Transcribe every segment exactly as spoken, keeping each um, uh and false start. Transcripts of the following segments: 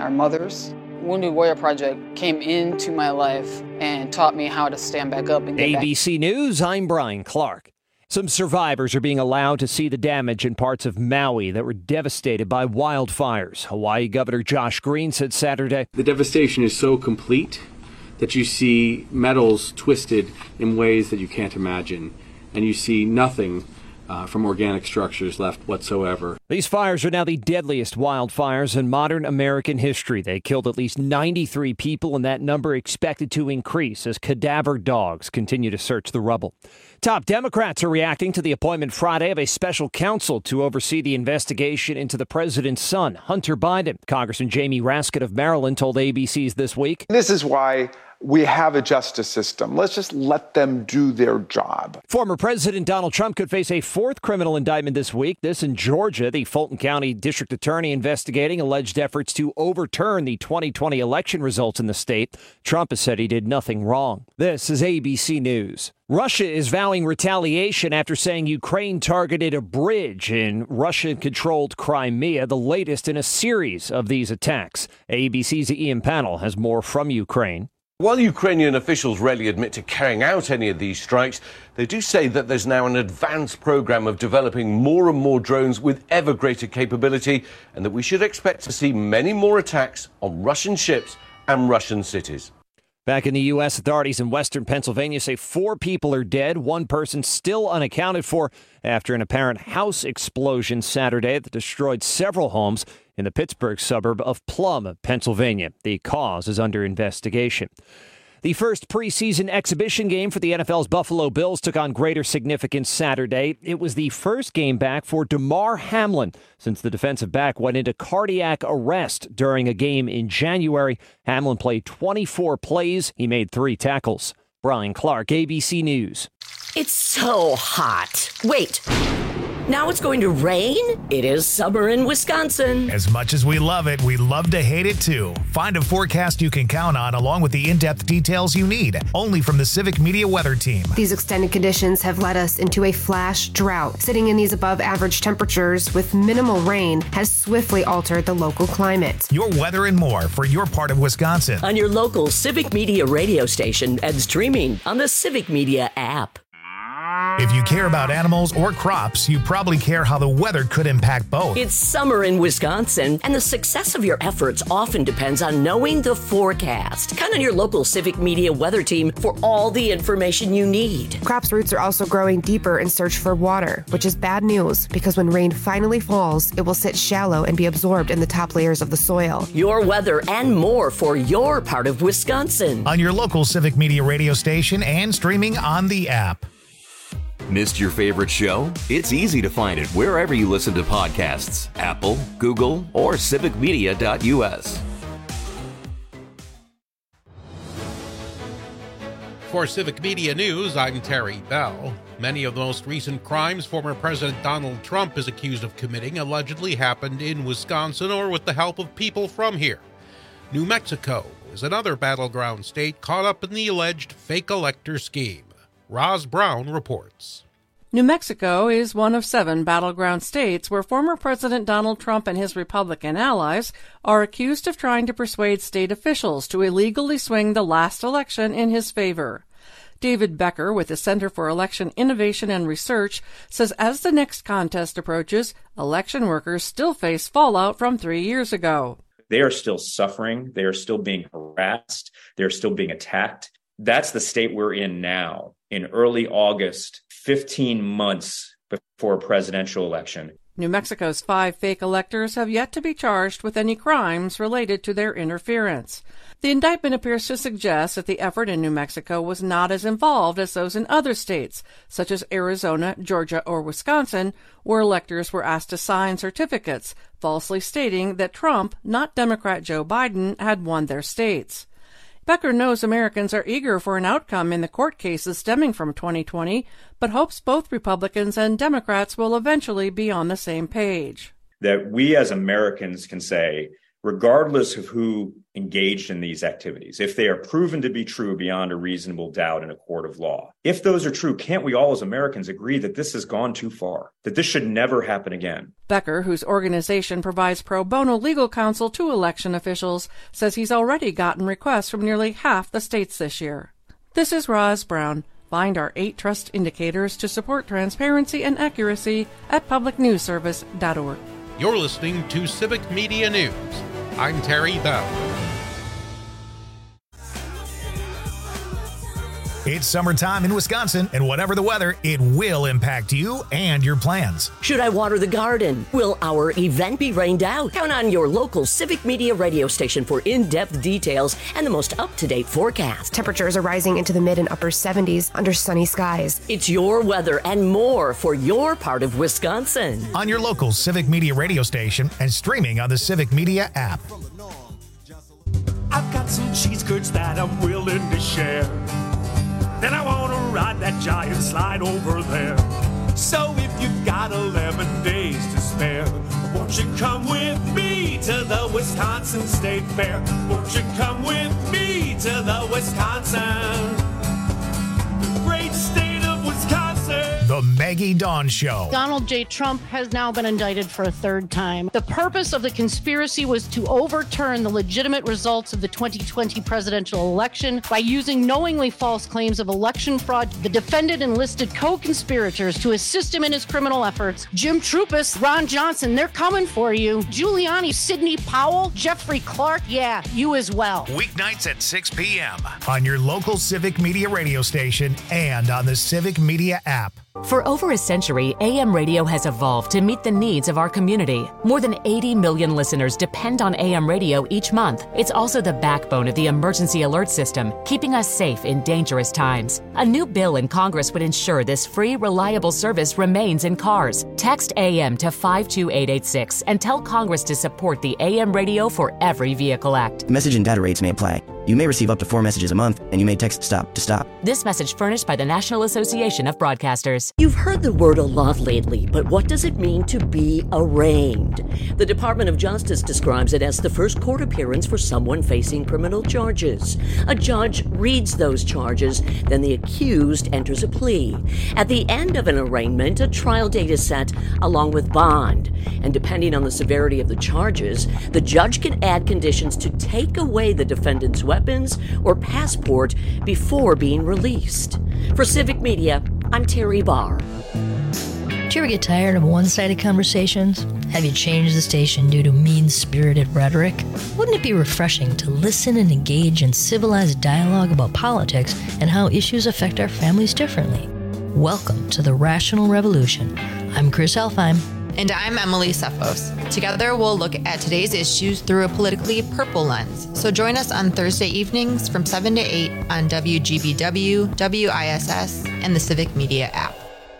our mothers. Wounded Warrior Project came into my life and taught me how to stand back up and get A B C back. News, I'm Brian Clark. Some survivors are being allowed to see the damage in parts of Maui that were devastated by wildfires. Hawaii Governor Josh Green said Saturday, "The devastation is so complete that you see metals twisted in ways that you can't imagine, and you see nothing Uh, from organic structures left whatsoever." These fires are now the deadliest wildfires in modern American history. They killed at least ninety-three people, and that number expected to increase as cadaver dogs continue to search the rubble. Top Democrats are reacting to the appointment Friday of a special counsel to oversee the investigation into the president's son, Hunter Biden. Congressman Jamie Raskin of Maryland told A B C's This Week, "This is why we have a justice system. Let's just let them do their job." Former President Donald Trump could face a fourth criminal indictment this week. This in Georgia. The Fulton County District Attorney investigating alleged efforts to overturn the twenty twenty election results in the state. Trump has said he did nothing wrong. This is A B C News. Russia is vowing retaliation after saying Ukraine targeted a bridge in Russian-controlled Crimea, the latest in a series of these attacks. A B C's Ian Pannell has more from Ukraine. While Ukrainian officials rarely admit to carrying out any of these strikes, they do say that there's now an advanced program of developing more and more drones with ever greater capability, and that we should expect to see many more attacks on Russian ships and Russian cities. Back in the U S, authorities in western Pennsylvania say four people are dead, one person still unaccounted for after an apparent house explosion Saturday that destroyed several homes in the Pittsburgh suburb of Plum, Pennsylvania. The cause is under investigation. The first preseason exhibition game for the N F L's Buffalo Bills took on greater significance Saturday. It was the first game back for Damar Hamlin since the defensive back went into cardiac arrest during a game in January. Hamlin played twenty-four plays. He made three tackles. Brian Clark, A B C News. It's so hot. Wait. Now it's going to rain? It is summer in Wisconsin. As much as we love it, we love to hate it too. Find a forecast you can count on along with the in-depth details you need. Only from the Civic Media Weather Team. These extended conditions have led us into a flash drought. Sitting in these above average temperatures with minimal rain has swiftly altered the local climate. Your weather and more for your part of Wisconsin. On your local Civic Media radio station and streaming on the Civic Media app. If you care about animals or crops, you probably care how the weather could impact both. It's summer in Wisconsin, and the success of your efforts often depends on knowing the forecast. Count on your local Civic Media Weather Team for all the information you need. Crops' roots are also growing deeper in search for water, which is bad news because when rain finally falls, it will sit shallow and be absorbed in the top layers of the soil. Your weather and more for your part of Wisconsin. On your local Civic Media radio station and streaming on the app. Missed your favorite show? It's easy to find it wherever you listen to podcasts. Apple, Google, or civic media dot U S. For Civic Media News, I'm Terry Bell. Many of the most recent crimes former President Donald Trump is accused of committing allegedly happened in Wisconsin or with the help of people from here. New Mexico is another battleground state caught up in the alleged fake elector scheme. Roz Brown reports. New Mexico is one of seven battleground states where former President Donald Trump and his Republican allies are accused of trying to persuade state officials to illegally swing the last election in his favor. David Becker with the Center for Election Innovation and Research says as the next contest approaches, election workers still face fallout from three years ago. They are still suffering. They are still being harassed. They're still being attacked. That's the state we're in now. In early August, fifteen months before a presidential election. New Mexico's five fake electors have yet to be charged with any crimes related to their interference. The indictment appears to suggest that the effort in New Mexico was not as involved as those in other states, such as Arizona, Georgia, or Wisconsin, where electors were asked to sign certificates, falsely stating that Trump, not Democrat Joe Biden, had won their states. Becker knows Americans are eager for an outcome in the court cases stemming from twenty twenty, but hopes both Republicans and Democrats will eventually be on the same page. That we as Americans can say, regardless of who engaged in these activities, if they are proven to be true beyond a reasonable doubt in a court of law. If those are true, can't we all as Americans agree that this has gone too far, that this should never happen again? Becker, whose organization provides pro bono legal counsel to election officials, says he's already gotten requests from nearly half the states this year. This is Roz Brown. Find our eight trust indicators to support transparency and accuracy at public news service dot org. You're listening to Civic Media News. I'm Terry Bell. It's summertime in Wisconsin, and whatever the weather, it will impact you and your plans. Should I water the garden? Will our event be rained out? Count on your local Civic Media radio station for in-depth details and the most up-to-date forecast. Temperatures are rising into the mid and upper seventies under sunny skies. It's your weather and more for your part of Wisconsin. On your local Civic Media radio station and streaming on the Civic Media app. I've got some cheese curds that I'm willing to share. Then I want to ride that giant slide over there. So if you've got eleven days to spare, won't you come with me to the Wisconsin State Fair? Won't you come with me to the Wisconsin, the great state of Wisconsin? The Maggie Dawn Show. Donald J. Trump has now been indicted for a third time. The purpose of the conspiracy was to overturn the legitimate results of the twenty twenty presidential election by using knowingly false claims of election fraud. The defendant enlisted co-conspirators to assist him in his criminal efforts. Jim Trupis, Ron Johnson, they're coming for you. Giuliani, Sidney Powell, Jeffrey Clark, yeah, you as well. Weeknights at six p.m. on your local Civic Media radio station and on the Civic Media app. For over a century, A M radio has evolved to meet the needs of our community. More than eighty million listeners depend on A M radio each month. It's also the backbone of the emergency alert system, keeping us safe in dangerous times. A new bill in Congress would ensure this free, reliable service remains in cars. Text A M to five two eight eight six and tell Congress to support the A M Radio for Every Vehicle Act. Message and data rates may apply. You may receive up to four messages a month, and you may text STOP to stop. This message furnished by the National Association of Broadcasters. You've heard the word a lot lately, but what does it mean to be arraigned? The Department of Justice describes it as the first court appearance for someone facing criminal charges. A judge reads those charges, then the accused enters a plea. At the end of an arraignment, a trial date is set along with bond. And depending on the severity of the charges, the judge can add conditions to take away the defendant's weapons or passport before being released. For Civic Media, I'm Terry Barr. Do you ever get tired of one-sided conversations? Have you changed the station due to mean-spirited rhetoric? Wouldn't it be refreshing to listen and engage in civilized dialogue about politics and how issues affect our families differently? Welcome to the Rational Revolution. I'm Chris Elfheim. And I'm Emily Sefos. Together, we'll look at today's issues through a politically purple lens. So join us on Thursday evenings from seven to eight on W G B W, W I S S, and the Civic Media app.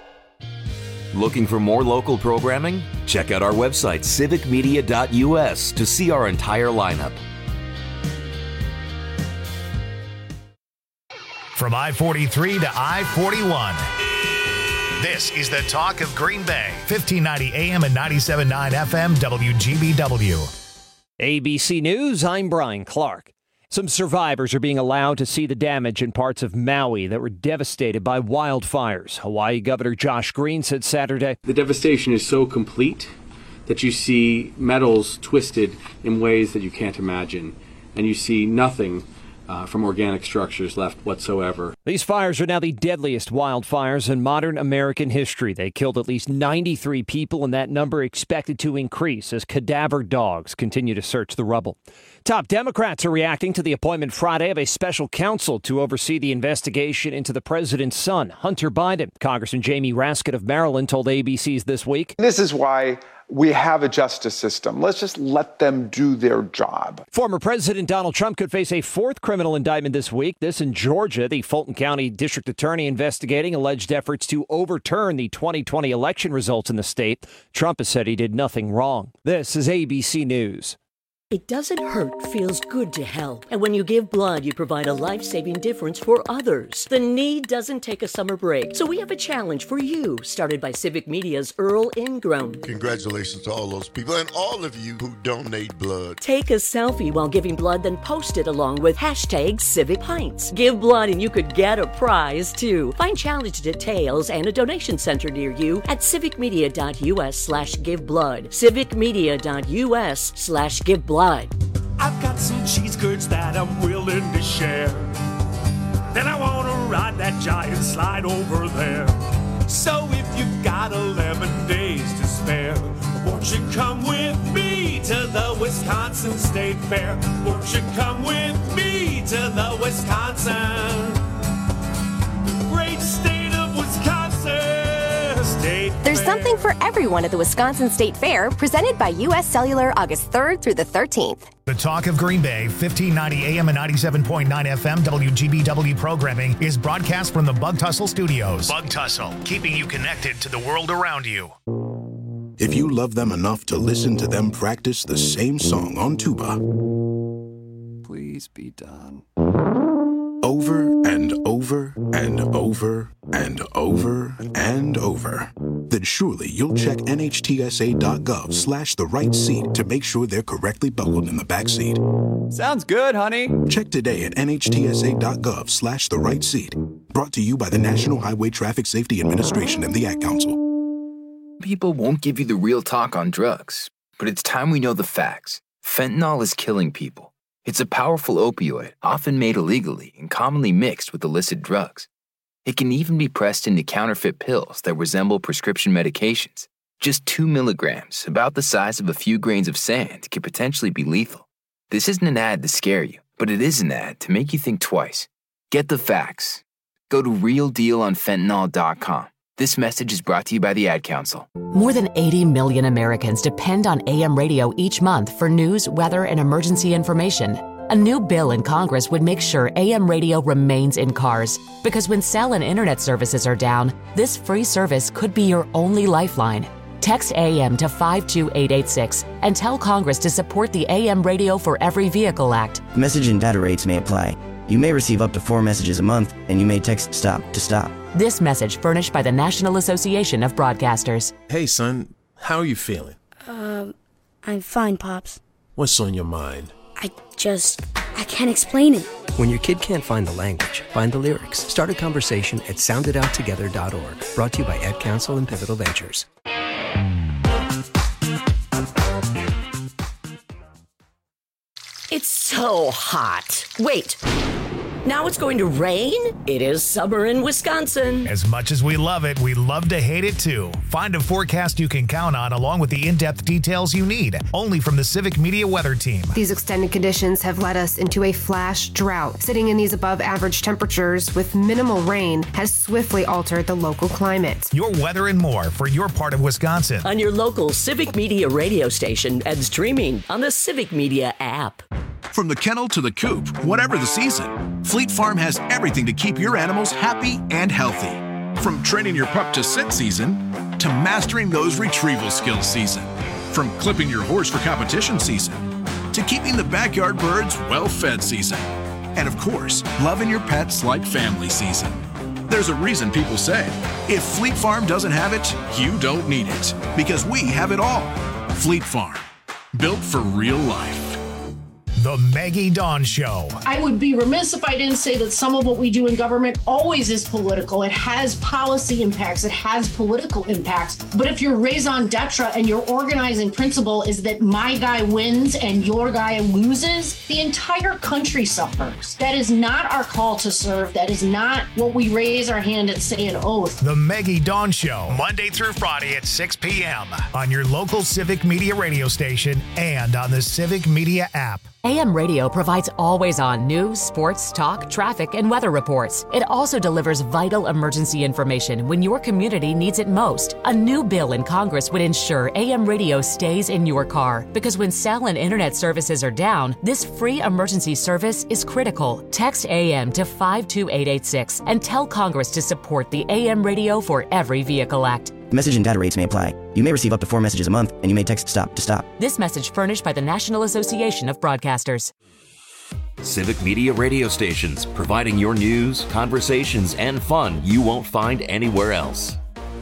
Looking for more local programming? Check out our website, civic media dot U S, to see our entire lineup. From I forty-three to I forty-one. This is the talk of Green Bay, fifteen ninety A M and ninety-seven point nine F M, W G B W. A B C News, I'm Brian Clark. Some survivors are being allowed to see the damage in parts of Maui that were devastated by wildfires. Hawaii Governor Josh Green said Saturday, "The devastation is so complete that you see metals twisted in ways that you can't imagine, and you see nothing Uh, from organic structures left whatsoever." These fires are now the deadliest wildfires in modern American history. They killed at least ninety-three people, and that number expected to increase as cadaver dogs continue to search the rubble. Top Democrats are reacting to the appointment Friday of a special counsel to oversee the investigation into the president's son, Hunter Biden. Congressman Jamie Raskin of Maryland told A B C's This Week, "This is why we have a justice system. Let's just let them do their job." Former President Donald Trump could face a fourth criminal indictment this week. This in Georgia. The Fulton County District Attorney investigating alleged efforts to overturn the twenty twenty election results in the state. Trump has said he did nothing wrong. This is A B C News. It doesn't hurt, feels good to help. And when you give blood, you provide a life-saving difference for others. The need doesn't take a summer break. So we have a challenge for you, started by Civic Media's Earl Ingram. Congratulations to all those people and all of you who donate blood. Take a selfie while giving blood, then post it along with hashtag Civic Pints. Give blood and you could get a prize, too. Find challenge details and a donation center near you at civicmedia.us slash give blood. civicmedia.us slash give blood. I've got some cheese curds that I'm willing to share. Then I want to ride that giant slide over there. So if you've got eleven days to spare, won't you come with me to the Wisconsin State Fair? Won't you come with me to the Wisconsin, the great state of Wisconsin State There's Fair. something for everyone at the Wisconsin State Fair, presented by U S Cellular August third through the thirteenth. The Talk of Green Bay, fifteen ninety A M and ninety-seven point nine F M W G B W programming is broadcast from the Bug Tussle Studios. Bug Tussle, keeping you connected to the world around you. If you love them enough to listen to them practice the same song on tuba, please be done. Over and over and over and over and over, then surely you'll check nhtsa.gov slash the right seat to make sure they're correctly buckled in the back seat. Sounds good, honey. Check today at nhtsa.gov slash the right seat. Brought to you by the National Highway Traffic Safety Administration and the Ad Council. People won't give you the real talk on drugs, but it's time we know the facts. Fentanyl is killing people. It's a powerful opioid, often made illegally and commonly mixed with illicit drugs. It can even be pressed into counterfeit pills that resemble prescription medications. Just two milligrams, about the size of a few grains of sand, can potentially be lethal. This isn't an ad to scare you, but it is an ad to make you think twice. Get the facts. Go to real deal on fentanyl dot com. This message is brought to you by the Ad Council. More than eighty million Americans depend on A M radio each month for news, weather, and emergency information. A new bill in Congress would make sure A M radio remains in cars, because when cell and internet services are down, this free service could be your only lifeline. Text A M to five two eight eight six and tell Congress to support the A M Radio for Every Vehicle Act. Message and data rates may apply. You may receive up to four messages a month, and you may text STOP to STOP. This message furnished by the National Association of Broadcasters. Hey, son, how are you feeling? Um, I'm fine, Pops. What's on your mind? I just, I can't explain it. When your kid can't find the language, find the lyrics. Start a conversation at sound it out together dot org. Brought to you by Ad Council and Pivotal Ventures. It's so hot. Wait. Now it's going to rain? It is summer in Wisconsin. As much as we love it, we love to hate it too. Find a forecast you can count on along with the in-depth details you need, only from the Civic Media Weather Team. These extended conditions have led us into a flash drought. Sitting in these above average temperatures with minimal rain has swiftly altered the local climate. Your weather and more for your part of Wisconsin. On your local Civic Media radio station and streaming on the Civic Media app. From the kennel to the coop, whatever the season, Fleet Farm has everything to keep your animals happy and healthy. From training your pup to sit season, to mastering those retrieval skills season. From clipping your horse for competition season, to keeping the backyard birds well-fed season. And of course, loving your pets like family season. There's a reason people say, if Fleet Farm doesn't have it, you don't need it. Because we have it all. Fleet Farm, built for real life. The Maggie Dawn Show. I would be remiss if I didn't say that some of what we do in government always is political. It has policy impacts. It has political impacts. But if your raison d'etre and your organizing principle is that my guy wins and your guy loses, the entire country suffers. That is not our call to serve. That is not what we raise our hand and say an oath. The Maggie Dawn Show, Monday through Friday at six p.m. on your local Civic Media radio station and on the Civic Media app. A M Radio provides always-on news, sports, talk, traffic, and weather reports. It also delivers vital emergency information when your community needs it most. A new bill in Congress would ensure A M Radio stays in your car, because when cell and internet services are down, this free emergency service is critical. Text A M to five two eight eight six and tell Congress to support the A M Radio for Every Vehicle Act. Message and data rates may apply. You may receive up to four messages a month, and you may text STOP to stop. This message furnished by the National Association of Broadcasters. Civic Media radio stations, providing your news, conversations, and fun you won't find anywhere else.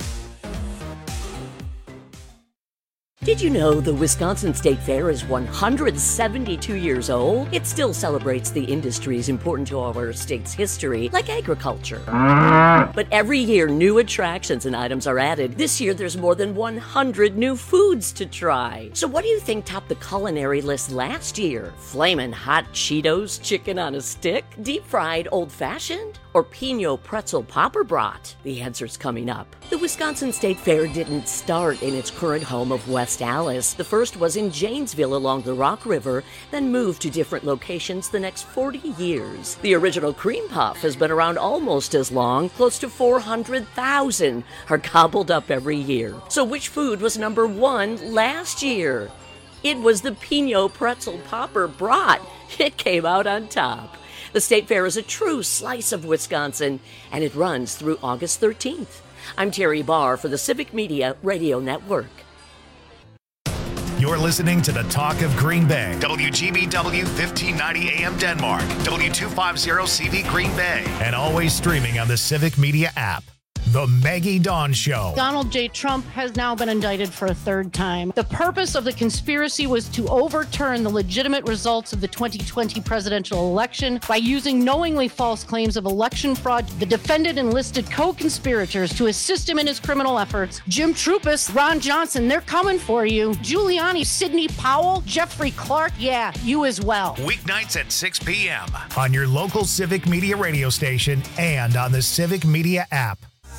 Did you know the Wisconsin State Fair is one hundred seventy-two years old? It still celebrates the industries important to our state's history, like agriculture. But every year, new attractions and items are added. This year, there's more than one hundred new foods to try. So what do you think topped the culinary list last year? Flamin' hot Cheetos chicken on a stick? Deep-fried old-fashioned? Or Pinot pretzel popper brat? The answer's coming up. The Wisconsin State Fair didn't start in its current home of West Allis. The first was in Janesville along the Rock River, then moved to different locations the next forty years. The original cream puff has been around almost as long. Close to four hundred thousand are gobbled up every year. So which food was number one last year? It was the Pinot pretzel popper brat. It came out on top. The State Fair is a true slice of Wisconsin, and it runs through August thirteenth. I'm Terry Barr for the Civic Media Radio Network. You're listening to the Talk of Green Bay. W G B W fifteen ninety A M Denmark, W two fifty C V Green Bay, and always streaming on the Civic Media app. The Maggie Dawn Show. Donald J. Trump has now been indicted for a third time. The purpose of the conspiracy was to overturn the legitimate results of the twenty twenty presidential election by using knowingly false claims of election fraud. The defendant enlisted co-conspirators to assist him in his criminal efforts. Jim Trupis, Ron Johnson, they're coming for you. Giuliani, Sidney Powell, Jeffrey Clark, yeah, you as well. Weeknights at six p.m. on your local Civic Media radio station and on the Civic Media app.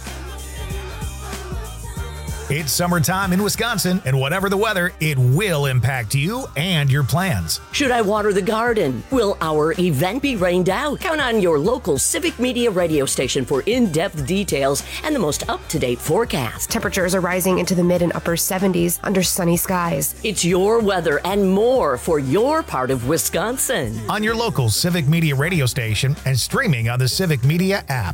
It's summertime in Wisconsin, and whatever the weather, it will impact you and your plans. Should I water the garden? Will our event be rained out? Count on your local Civic Media radio station for in-depth details and the most up-to-date forecast. Temperatures are rising into the mid and upper seventies under sunny skies. It's your weather and more for your part of Wisconsin. On your local Civic Media radio station and streaming on the Civic Media app.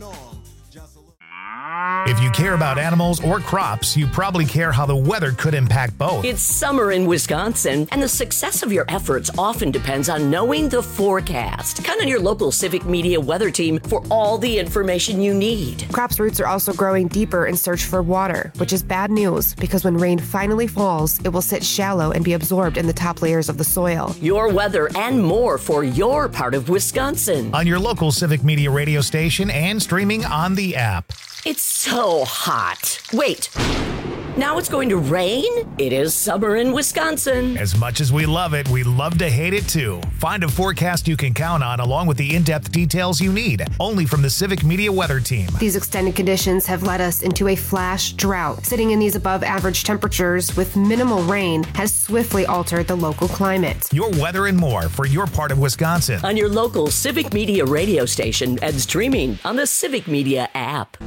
If you care about animals or crops, you probably care how the weather could impact both. It's summer in Wisconsin, and the success of your efforts often depends on knowing the forecast. Count on your local Civic Media weather team for all the information you need. Crops' roots are also growing deeper in search for water, which is bad news because when rain finally falls, it will sit shallow and be absorbed in the top layers of the soil. Your weather and more for your part of Wisconsin. On your local Civic Media radio station and streaming on the app. It's so hot. Wait, now it's going to rain? It is summer in Wisconsin. As much as we love it, we love to hate it too. Find a forecast you can count on along with the in-depth details you need, only from the Civic Media weather team. These extended conditions have led us into a flash drought. Sitting in these above average temperatures with minimal rain has swiftly altered the local climate. Your weather and more for your part of Wisconsin. On your local Civic Media radio station and streaming on the Civic Media app.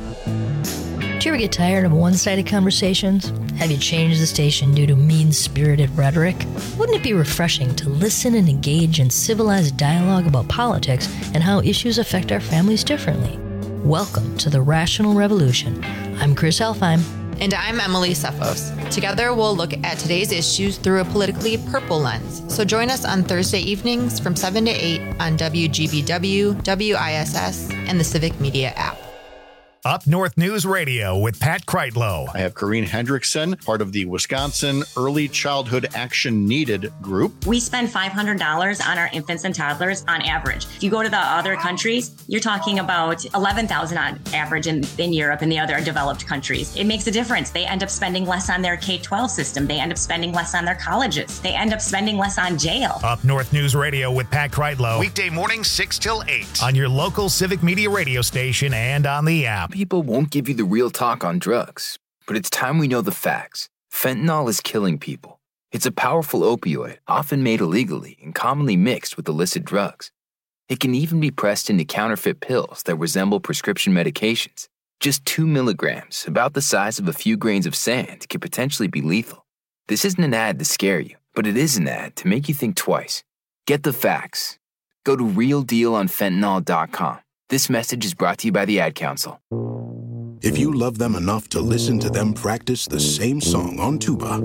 Do you ever get tired of one-sided conversations? Have you changed the station due to mean-spirited rhetoric? Wouldn't it be refreshing to listen and engage in civilized dialogue about politics and how issues affect our families differently? Welcome to the Rational Revolution. I'm Chris Elfheim. And I'm Emily Sefos. Together, we'll look at today's issues through a politically purple lens. So join us on Thursday evenings from seven to eight on W G B W, W I S S, and the Civic Media app. Up North News Radio with Pat Kreitlow. I have Corrine Hendrickson, part of the Wisconsin Early Childhood Action Needed group. We spend five hundred dollars on our infants and toddlers on average. If you go to the other countries, you're talking about eleven thousand dollars on average in, in Europe and the other developed countries. It makes a difference. They end up spending less on their K twelve system. They end up spending less on their colleges. They end up spending less on jail. Up North News Radio with Pat Kreitlow. Weekday mornings six till eight on your local Civic Media radio station and on the app. People won't give you the real talk on drugs, but it's time we know the facts. Fentanyl is killing people. It's a powerful opioid, often made illegally and commonly mixed with illicit drugs. It can even be pressed into counterfeit pills that resemble prescription medications. Just two milligrams, about the size of a few grains of sand, can potentially be lethal. This isn't an ad to scare you, but it is an ad to make you think twice. Get the facts. Go to real deal on fentanyl dot com. This message is brought to you by the Ad Council. if you love them enough to listen to them practice the same song on tuba.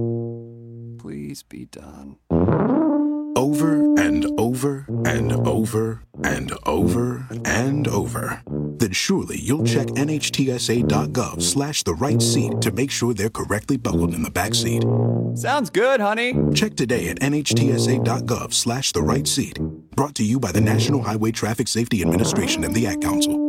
Please be done. Over and over and over and over and over. Then surely you'll check nhtsa.gov slash the right seat to make sure they're correctly buckled in the back seat. Sounds good, honey. Check today at nhtsa.gov slash the right seat. Brought to you by the National Highway Traffic Safety Administration and the Ad Council.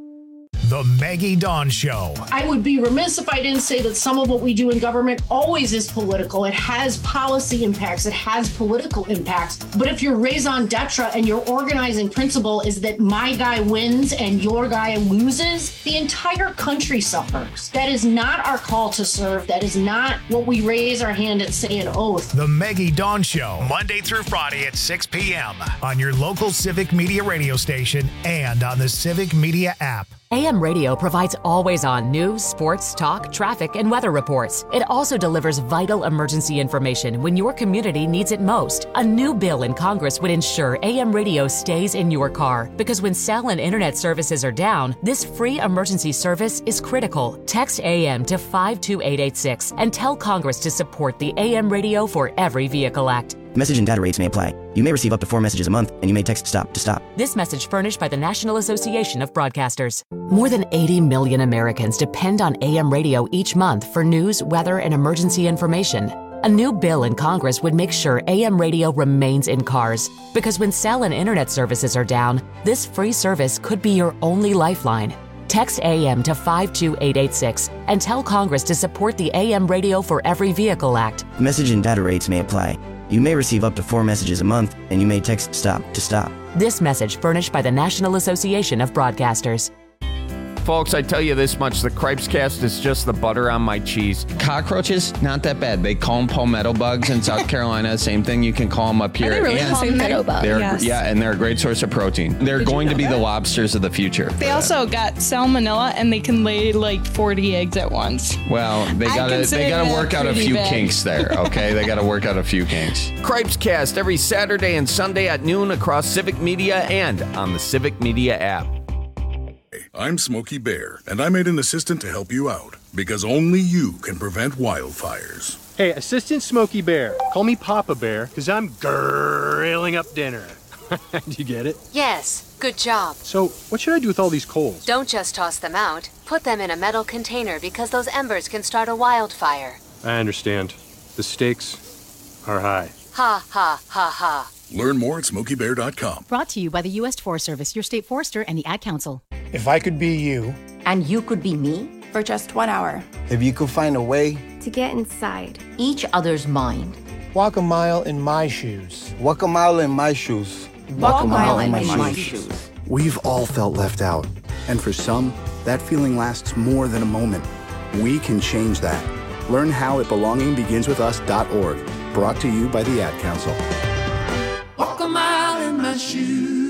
The Maggie Dawn Show. I would be remiss if I didn't say that some of what we do in government always is political. It has policy impacts. It has political impacts. But if your raison d'etre and your organizing principle is that my guy wins and your guy loses, the entire country suffers. That is not our call to serve. That is not what we raise our hand and say an oath. The Maggie Dawn Show, Monday through Friday at six p.m. on your local Civic Media radio station and on the Civic Media app. A M Radio provides always-on news, sports, talk, traffic, and weather reports. It also delivers vital emergency information when your community needs it most. A new bill in Congress would ensure A M Radio stays in your car, because when cell and internet services are down, this free emergency service is critical. Text A M to five two eight eight six and tell Congress to support the A M Radio for Every Vehicle Act. Message and data rates may apply. You may receive up to four messages a month, and you may text STOP to stop. This message furnished by the National Association of Broadcasters. More than eighty million Americans depend on A M radio each month for news, weather, and emergency information. A new bill in Congress would make sure A M radio remains in cars, because when cell and internet services are down, this free service could be your only lifeline. Text A M to five two eight eight six and tell Congress to support the A M Radio for Every Vehicle Act. Message and data rates may apply. You may receive up to four messages a month, and you may text STOP to stop. This message furnished by the National Association of Broadcasters. Folks, I tell you this much, the Cripes Cast is just the butter on my cheese. Cockroaches, not that bad. They call them palmetto bugs in South Carolina. Same thing, you can call them up here. Are they really and palmetto bugs? Yes. Yeah, and they're a great source of protein. They're Did going you to be know the that? lobsters of the future. They also got salmonella, and they can lay like forty eggs at once. Well, they I gotta consider they gotta that work out a pretty few bad. kinks there, okay? They gotta work out a few kinks. Cripes Cast every Saturday and Sunday at noon across Civic Media and on the Civic Media app. I'm Smokey Bear, and I made an assistant to help you out, because only you can prevent wildfires. Hey, Assistant Smokey Bear. Call me Papa Bear, because I'm grilling up dinner. Do you get it? Yes, good job. So, what should I do with all these coals? Don't just toss them out. Put them in a metal container because those embers can start a wildfire. I understand. The stakes are high. Ha ha ha ha. Learn more at smokey bear dot com. Brought to you by the U S Forest Service, your state forester, and the Ad Council. If I could be you. And you could be me? For just one hour. If you could find a way. To get inside each other's mind. Walk a mile in my shoes. Walk a mile in my shoes. Walk, Walk a mile, mile in my, my shoes. shoes. We've all felt left out. And for some, that feeling lasts more than a moment. We can change that. Learn how at belonging begins with us dot org. Brought to you by the Ad Council. Walk a mile in my shoes.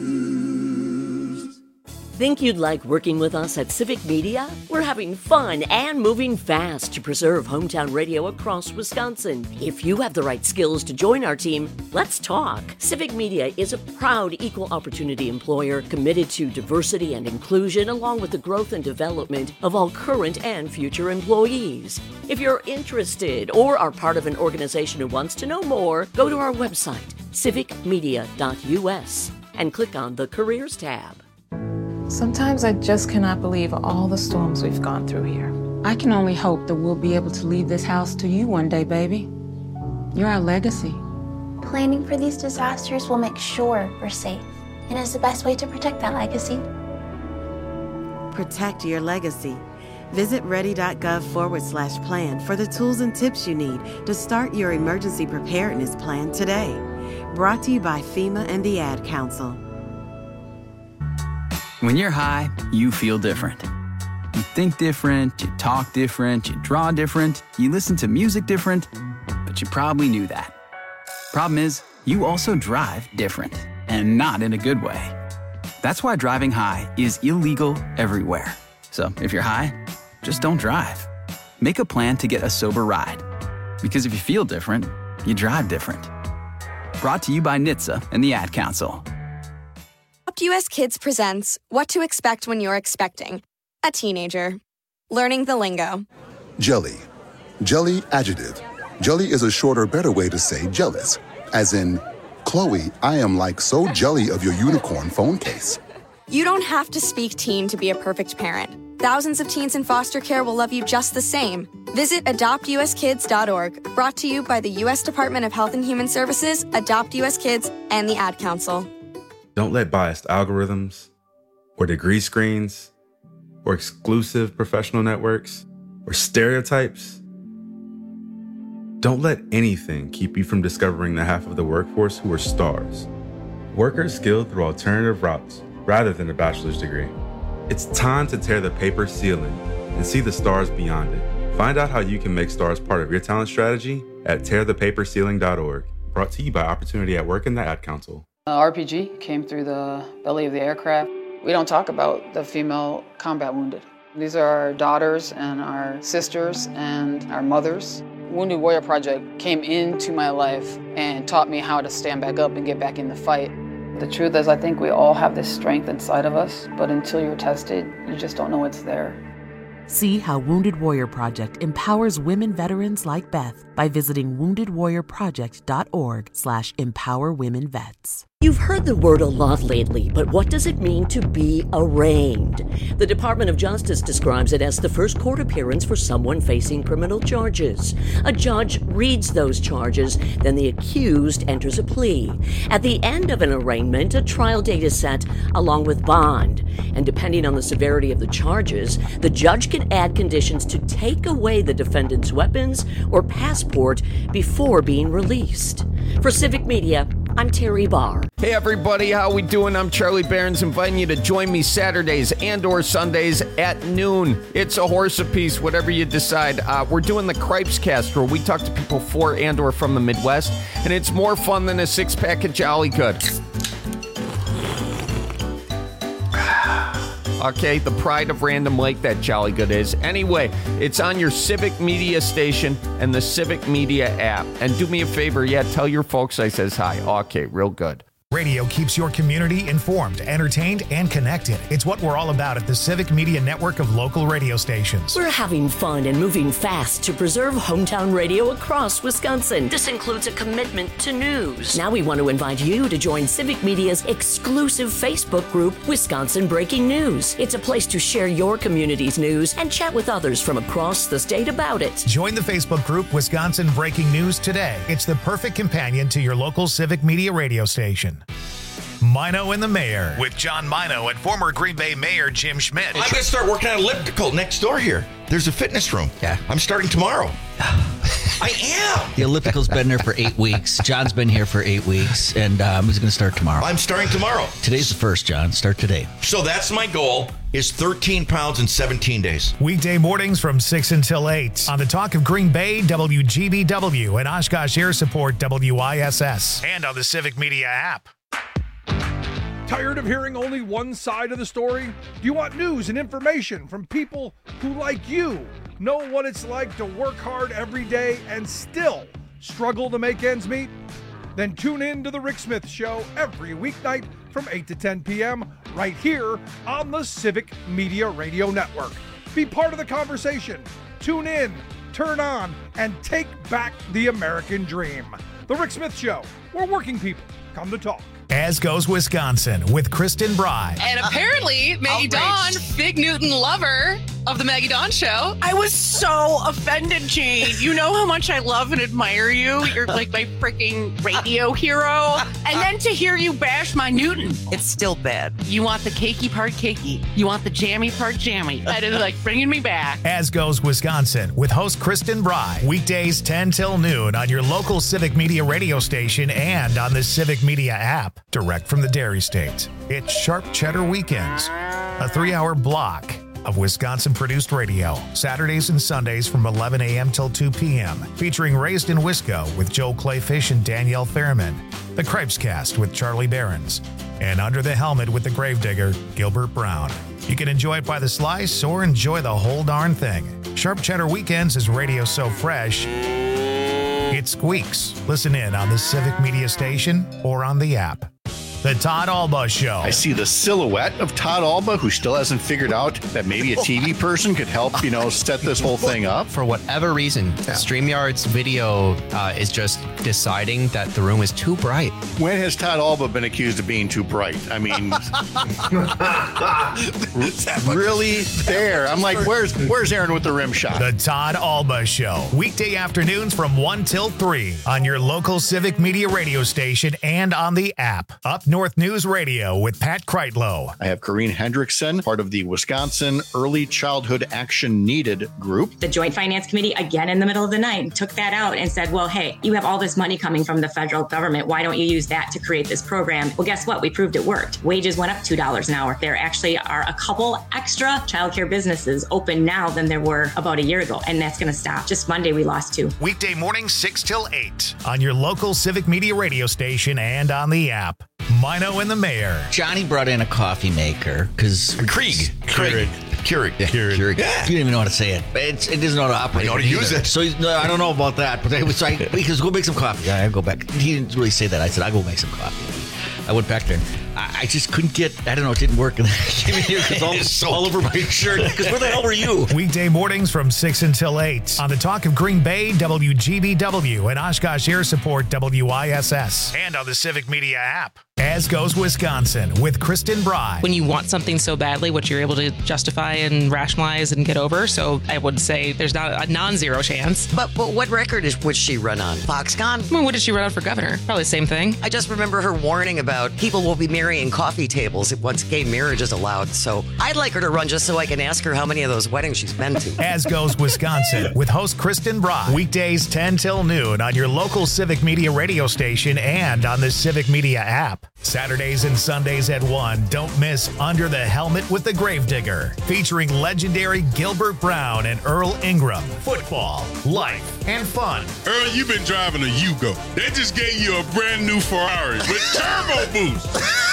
Think you'd like working with us at Civic Media? We're having fun and moving fast to preserve hometown radio across Wisconsin. If you have the right skills to join our team, let's talk. Civic Media is a proud equal opportunity employer committed to diversity and inclusion, along with the growth and development of all current and future employees. If you're interested or are part of an organization who wants to know more, go to our website, civic media dot u s, and click on the Careers tab. Sometimes I just cannot believe all the storms we've gone through here. I can only hope that we'll be able to leave this house to you one day, baby. You're our legacy. Planning for these disasters will make sure we're safe, and is the best way to protect that legacy. Protect your legacy. Visit ready.gov forward slash plan for the tools and tips you need to start your emergency preparedness plan today. Brought to you by FEMA and the Ad Council. When you're high, you feel different. You think different, you talk different, you draw different, you listen to music different, but you probably knew that. Problem is, you also drive different, and not in a good way. That's why driving high is illegal everywhere. So if you're high, just don't drive. Make a plan to get a sober ride. Because if you feel different, you drive different. Brought to you by N H T S A and the Ad Council. U S Kids presents What to Expect When You're Expecting. a teenager. Learning the lingo. Jelly. Jelly adjective. Jelly is a shorter, better way to say jealous. As in, Chloe, I am like so jelly of your unicorn phone case. You don't have to speak teen to be a perfect parent. Thousands of teens in foster care will love you just the same. Visit adopt u s kids dot org, brought to you by the U S Department of Health and Human Services, Adopt U S Kids, and the Ad Council. Don't let biased algorithms or degree screens or exclusive professional networks or stereotypes, don't let anything keep you from discovering the half of the workforce who are stars. Workers skilled through alternative routes rather than a bachelor's degree. It's time to tear the paper ceiling and see the stars beyond it. Find out how you can make stars part of your talent strategy at tear the paper ceiling dot org. Brought to you by Opportunity at Work and the Ad Council. Uh, R P G came through the belly of the aircraft. We don't talk about the female combat wounded. These are our daughters and our sisters and our mothers. Wounded Warrior Project came into my life and taught me how to stand back up and get back in the fight. The truth is, I think we all have this strength inside of us, but until you're tested, you just don't know it's there. See how Wounded Warrior Project empowers women veterans like Beth by visiting wounded warrior project dot org slash empower women vets. You've heard the word a lot lately, but what does it mean to be arraigned? The Department of Justice describes it as the first court appearance for someone facing criminal charges. A judge reads those charges, then the accused enters a plea. At the end of an arraignment, a trial date is set along with bond. And depending on the severity of the charges, the judge can add conditions to take away the defendant's weapons or passport before being released. For Civic Media, I'm Terry Barr. Hey everybody, how we doing? I'm Charlie Behrens, inviting you to join me Saturdays and or Sundays at noon. It's a horse apiece, whatever you decide. Uh, we're doing the Cripes Cast, where we talk to people for and or from the Midwest, and it's more fun than a six-pack of Jolly Good. Okay, the pride of Random Lake, that Jolly Good is. Anyway, it's on your Civic Media station and the Civic Media app. And do me a favor, yeah, tell your folks I says hi. Okay, real good. Radio keeps your community informed, entertained, and connected. It's what we're all about at the Civic Media network of local radio stations. We're having fun and moving fast to preserve hometown radio across Wisconsin. This includes a commitment to news. Now we want to invite you to join Civic Media's exclusive Facebook group, Wisconsin Breaking News. It's a place to share your community's news and chat with others from across the state about it. Join the Facebook group, Wisconsin Breaking News, today. It's the perfect companion to your local Civic Media radio station. Mino and the Mayor with John Mino and former Green Bay Mayor Jim Schmidt. I'm going to start working on elliptical next door here. There's a fitness room. Yeah. I'm starting tomorrow. I am. The elliptical's been there for eight weeks. John's been here for eight weeks, and um, he's going to start tomorrow. I'm starting tomorrow. Today's the first, John. Start today. So that's my goal, is thirteen pounds in seventeen days. Weekday mornings from six until eight on the Talk of Green Bay, W G B W, and Oshkosh Air Support, W I S S, and on the Civic Media app. Tired of hearing only one side of the story? Do you want news and information from people who, like you, know what it's like to work hard every day and still struggle to make ends meet? Then tune in to The Rick Smith Show every weeknight from eight to ten p.m. right here on the Civic Media Radio Network. Be part of the conversation. Tune in, turn on, and take back the American dream. The Rick Smith Show, where working people come to talk. As Goes Wisconsin with Kristen Bry. And apparently, Maggie Dawn, Big Newton lover of the Maggie Dawn Show. I was so offended, Jane. You know how much I love and admire you. You're like my freaking radio hero. And then to hear you bash my Newton. It's still bad. You want the cakey part cakey. You want the jammy part jammy. That is like bringing me back. As Goes Wisconsin with host Kristen Bry. Weekdays ten till noon on your local Civic Media radio station and on the Civic Media app. Direct from the Dairy State. It's Sharp Cheddar Weekends, a three-hour block of Wisconsin-produced radio, Saturdays and Sundays from eleven a.m. till two p.m., featuring Raised in Wisco with Joe Clayfish and Danielle Fairman, The Cripes Cast with Charlie Behrens, and Under the Helmet with the Gravedigger, Gilbert Brown. You can enjoy it by the slice or enjoy the whole darn thing. Sharp Cheddar Weekends is radio so fresh, it squeaks. Listen in on the Civic Media station or on the app. The Todd Alba Show. I see the silhouette of Todd Alba, who still hasn't figured out that maybe a T V person could help, you know, set this whole thing up. For whatever reason, yeah. StreamYard's video uh, is just deciding that the room is too bright. When has Todd Alba been accused of being too bright? I mean, really there. I'm like, where's where's Aaron with the rim shot? The Todd Alba Show. Weekday afternoons from one till three on your local Civic Media radio station and on the app. Up North News Radio with Pat Kreitlow. I have Corrine Hendrickson, part of the Wisconsin Early Childhood Action Needed group. The Joint Finance Committee, again in the middle of the night, took that out and said, well, hey, you have all this money coming from the federal government. Why don't you use that to create this program? Well, guess what? We proved it worked. Wages went up two dollars an hour. There actually are a couple extra childcare businesses open now than there were about a year ago, and that's going to stop. Just Monday, we lost two. Weekday mornings, six till eight on your local Civic Media radio station and on the app. Mino and the Mayor. Johnny brought in a coffee maker because Krieg. Krieg. Keurig. Yeah, Keurig. Keurig. Yeah. You didn't even know how to say it. It's, it doesn't know how to operate. I know how to use it. So he's, no, I don't know about that. But I was like, because go make some coffee. Yeah, I go back. He didn't really say that. I said, I'll go make some coffee. I went back there. I, I just couldn't get, I don't know, it didn't work. And I came in here because all, so all over my shirt. Because where the hell were you? Weekday mornings from six until eight on the Talk of Green Bay, W G B W, and Oshkosh Air Support, W I S S. And on the Civic Media app. As Goes Wisconsin with Kristen Bride. When you want something so badly, what you're able to justify and rationalize and get over. So I would say there's not a non-zero chance. But but what record is would she run on? Foxconn? I mean, what did she run on for governor? Probably the same thing. I just remember her warning about people will be marrying coffee tables once gay marriage is allowed. So I'd like her to run just so I can ask her how many of those weddings she's been to. As Goes Wisconsin with host Kristen Bride. Weekdays ten till noon on your local Civic Media radio station and on the Civic Media app. Saturdays and Sundays at one. Don't miss Under the Helmet with the Gravedigger, featuring legendary Gilbert Brown and Earl Ingram. Football, life, and fun. Earl, you've been driving a Yugo. They just gave you a brand new Ferrari with turbo boost.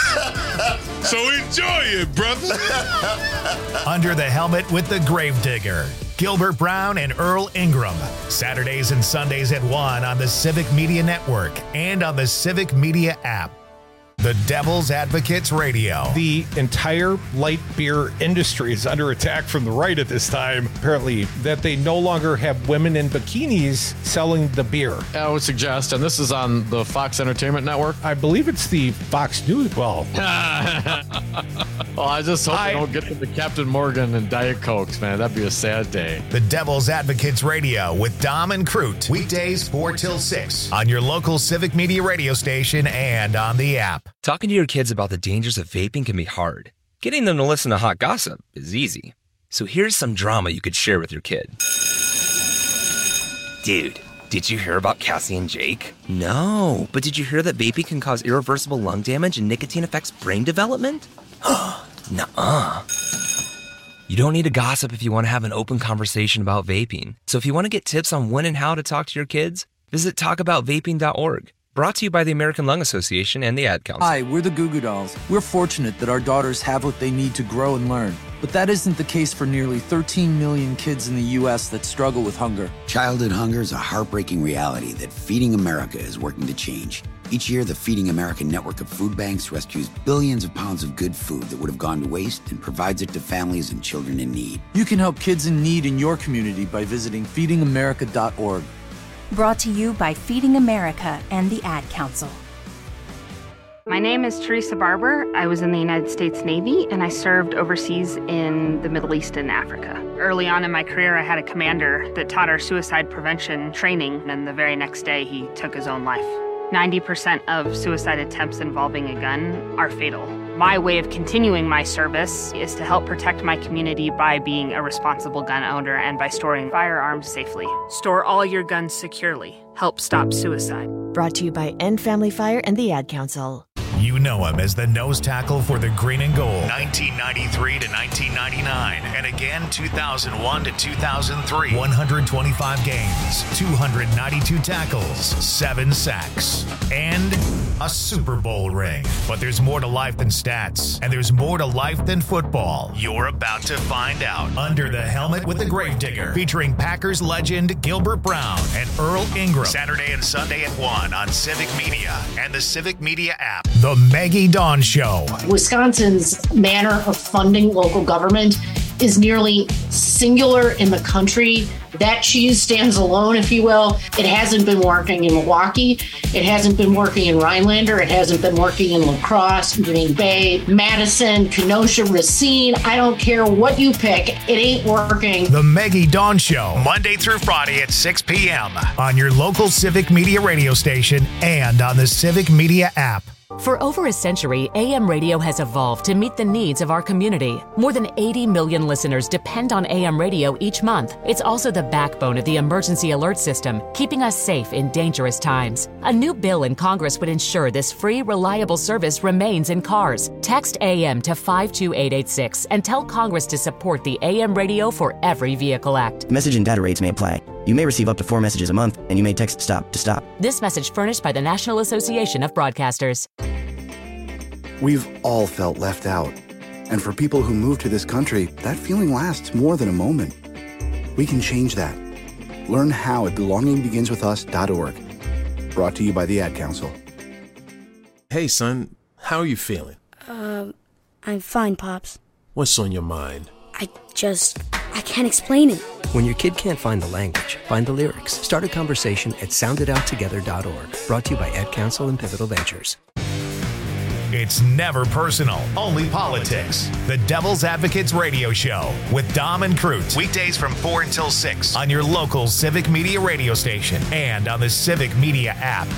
So enjoy it, brother. Under the Helmet with the Gravedigger. Gilbert Brown and Earl Ingram. Saturdays and Sundays at one on the Civic Media Network and on the Civic Media app. The Devil's Advocates Radio. The entire light beer industry is under attack from the right at this time, apparently, that they no longer have women in bikinis selling the beer. I would suggest, and this is on the Fox Entertainment Network. I believe it's the Fox News. Well, well I just hope I, they don't get to the Captain Morgan and Diet Cokes, man. That'd be a sad day. The Devil's Advocates Radio with Dom and Crute. Weekdays four till six on your local Civic Media radio station and on the app. Talking to your kids about the dangers of vaping can be hard. Getting them to listen to hot gossip is easy. So here's some drama you could share with your kid. Dude, did you hear about Cassie and Jake? No, but did you hear that vaping can cause irreversible lung damage and nicotine affects brain development? Nuh-uh. You don't need to gossip if you want to have an open conversation about vaping. So if you want to get tips on when and how to talk to your kids, visit talk about vaping dot org. Brought to you by the American Lung Association and the Ad Council. Hi, we're the Goo Goo Dolls. We're fortunate that our daughters have what they need to grow and learn. But that isn't the case for nearly thirteen million kids in the U S that struggle with hunger. Childhood hunger is a heartbreaking reality that Feeding America is working to change. Each year, the Feeding America network of food banks rescues billions of pounds of good food that would have gone to waste and provides it to families and children in need. You can help kids in need in your community by visiting feeding america dot org. Brought to you by Feeding America and the Ad Council. My name is Teresa Barber. I was in the United States Navy, and I served overseas in the Middle East and Africa. Early on in my career, I had a commander that taught our suicide prevention training, and the very next day, he took his own life. ninety percent of suicide attempts involving a gun are fatal. My way of continuing my service is to help protect my community by being a responsible gun owner and by storing firearms safely. Store all your guns securely. Help stop suicide. Brought to you by End Family Fire and the Ad Council. You know him as the nose tackle for the Green and Gold. nineteen ninety-three to nineteen ninety-nine. And again, two thousand one to two thousand three. one hundred twenty-five games, two hundred ninety-two tackles, seven sacks. And a Super Bowl ring. But there's more to life than stats, and there's more to life than football. You're about to find out. Under the Helmet with the Gravedigger, featuring Packers legend Gilbert Brown and Earl Ingram. Saturday and Sunday at one on Civic Media and the Civic Media app. The Maggie Dawn Show. Wisconsin's manner of funding local government is nearly singular in the country. That cheese stands alone, if you will. It hasn't been working in Milwaukee. It hasn't been working in Rhinelander. It hasn't been working in La Crosse, Green Bay, Madison, Kenosha, Racine. I don't care what you pick. It ain't working. The Maggie Dawn Show, Monday through Friday at six p.m. on your local Civic Media radio station and on the Civic Media app. For over a century, A M radio has evolved to meet the needs of our community. More than eighty million listeners depend on A M radio each month. It's also the backbone of the emergency alert system, keeping us safe in dangerous times. A new bill in Congress would ensure this free, reliable service remains in cars. Text A M to five two eight eight six and tell Congress to support the A M radio for every vehicle act. Message and data rates may apply. You may receive up to four messages a month, and you may text STOP to stop. This message furnished by the National Association of Broadcasters. We've all felt left out. And for people who move to this country, that feeling lasts more than a moment. We can change that. Learn how at belonging begins with us dot org. Brought to you by the Ad Council. Hey, son, how are you feeling? Uh, I'm fine, Pops. What's on your mind? I just, I can't explain it. When your kid can't find the language, find the lyrics. Start a conversation at sound it out together dot org. Brought to you by Ad Council and Pivotal Ventures. It's never personal, only politics. The Devil's Advocates Radio Show with Dom and Crute. Weekdays from four until six on your local Civic Media radio station and on the Civic Media app.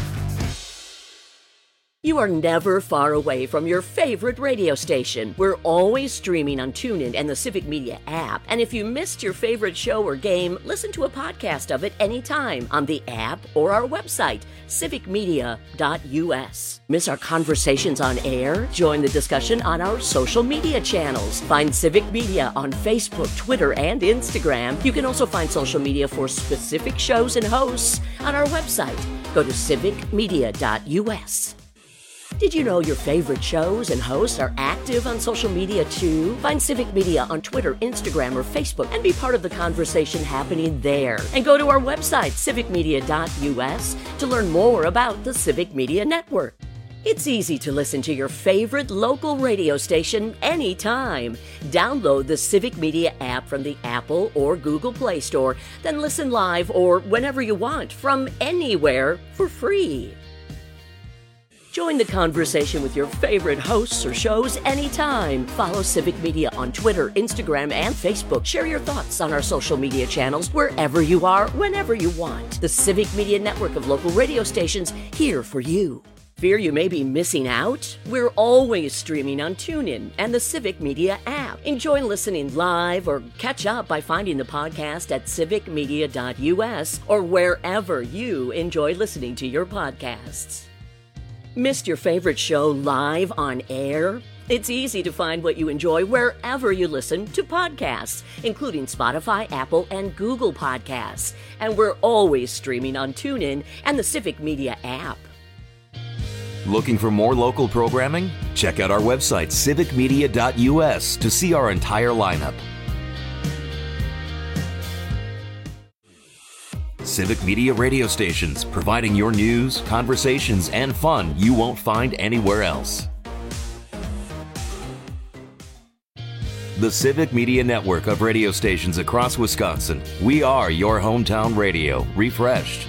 You are never far away from your favorite radio station. We're always streaming on TuneIn and the Civic Media app. And if you missed your favorite show or game, listen to a podcast of it anytime on the app or our website, civic media dot u s. Miss our conversations on air? Join the discussion on our social media channels. Find Civic Media on Facebook, Twitter, and Instagram. You can also find social media for specific shows and hosts on our website. Go to civic media dot u s. Did you know your favorite shows and hosts are active on social media too? Find Civic Media on Twitter, Instagram, or Facebook and be part of the conversation happening there. And go to our website, civic media dot u s, to learn more about the Civic Media Network. It's easy to listen to your favorite local radio station anytime. Download the Civic Media app from the Apple or Google Play Store, then listen live or whenever you want from anywhere for free. Join the conversation with your favorite hosts or shows anytime. Follow Civic Media on Twitter, Instagram, and Facebook. Share your thoughts on our social media channels wherever you are, whenever you want. The Civic Media network of local radio stations here for you. Fear you may be missing out? We're always streaming on TuneIn and the Civic Media app. Enjoy listening live or catch up by finding the podcast at civic media dot u s or wherever you enjoy listening to your podcasts. Missed your favorite show live on air? It's easy to find what you enjoy wherever you listen to podcasts, including Spotify, Apple, and Google Podcasts. And we're always streaming on TuneIn and the Civic Media app. Looking for more local programming? Check out our website, civic media dot u s, to see our entire lineup. Civic Media radio stations, providing your news, conversations, and fun you won't find anywhere else. The Civic Media network of radio stations across Wisconsin. We are your hometown radio, refreshed.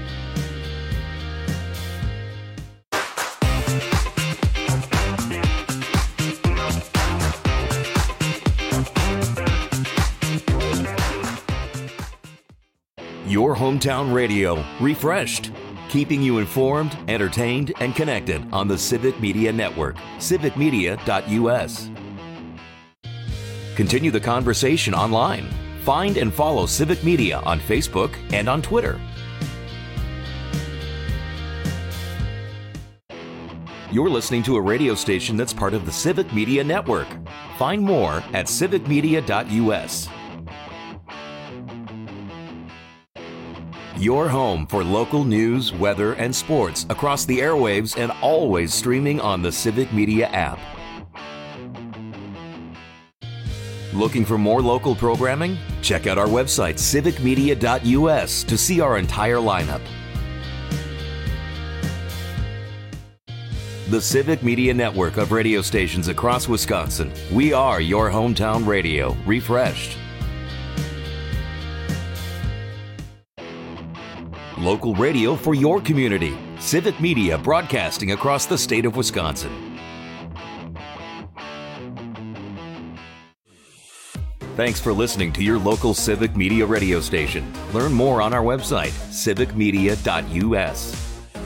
Your hometown radio, refreshed, keeping you informed, entertained, and connected on the Civic Media Network, civic media dot u s. Continue the conversation online. Find and follow Civic Media on Facebook and on Twitter. You're listening to a radio station that's part of the Civic Media Network. Find more at civic media dot u s. Your home for local news, weather, and sports across the airwaves and always streaming on the Civic Media app. Looking for more local programming? Check out our website, civic media dot u s, to see our entire lineup. The Civic Media network of radio stations across Wisconsin. We are your hometown radio, refreshed. Local radio for your community. Civic Media broadcasting across the state of Wisconsin. Thanks for listening to your local Civic Media radio station. Learn more on our website, civic media dot u s.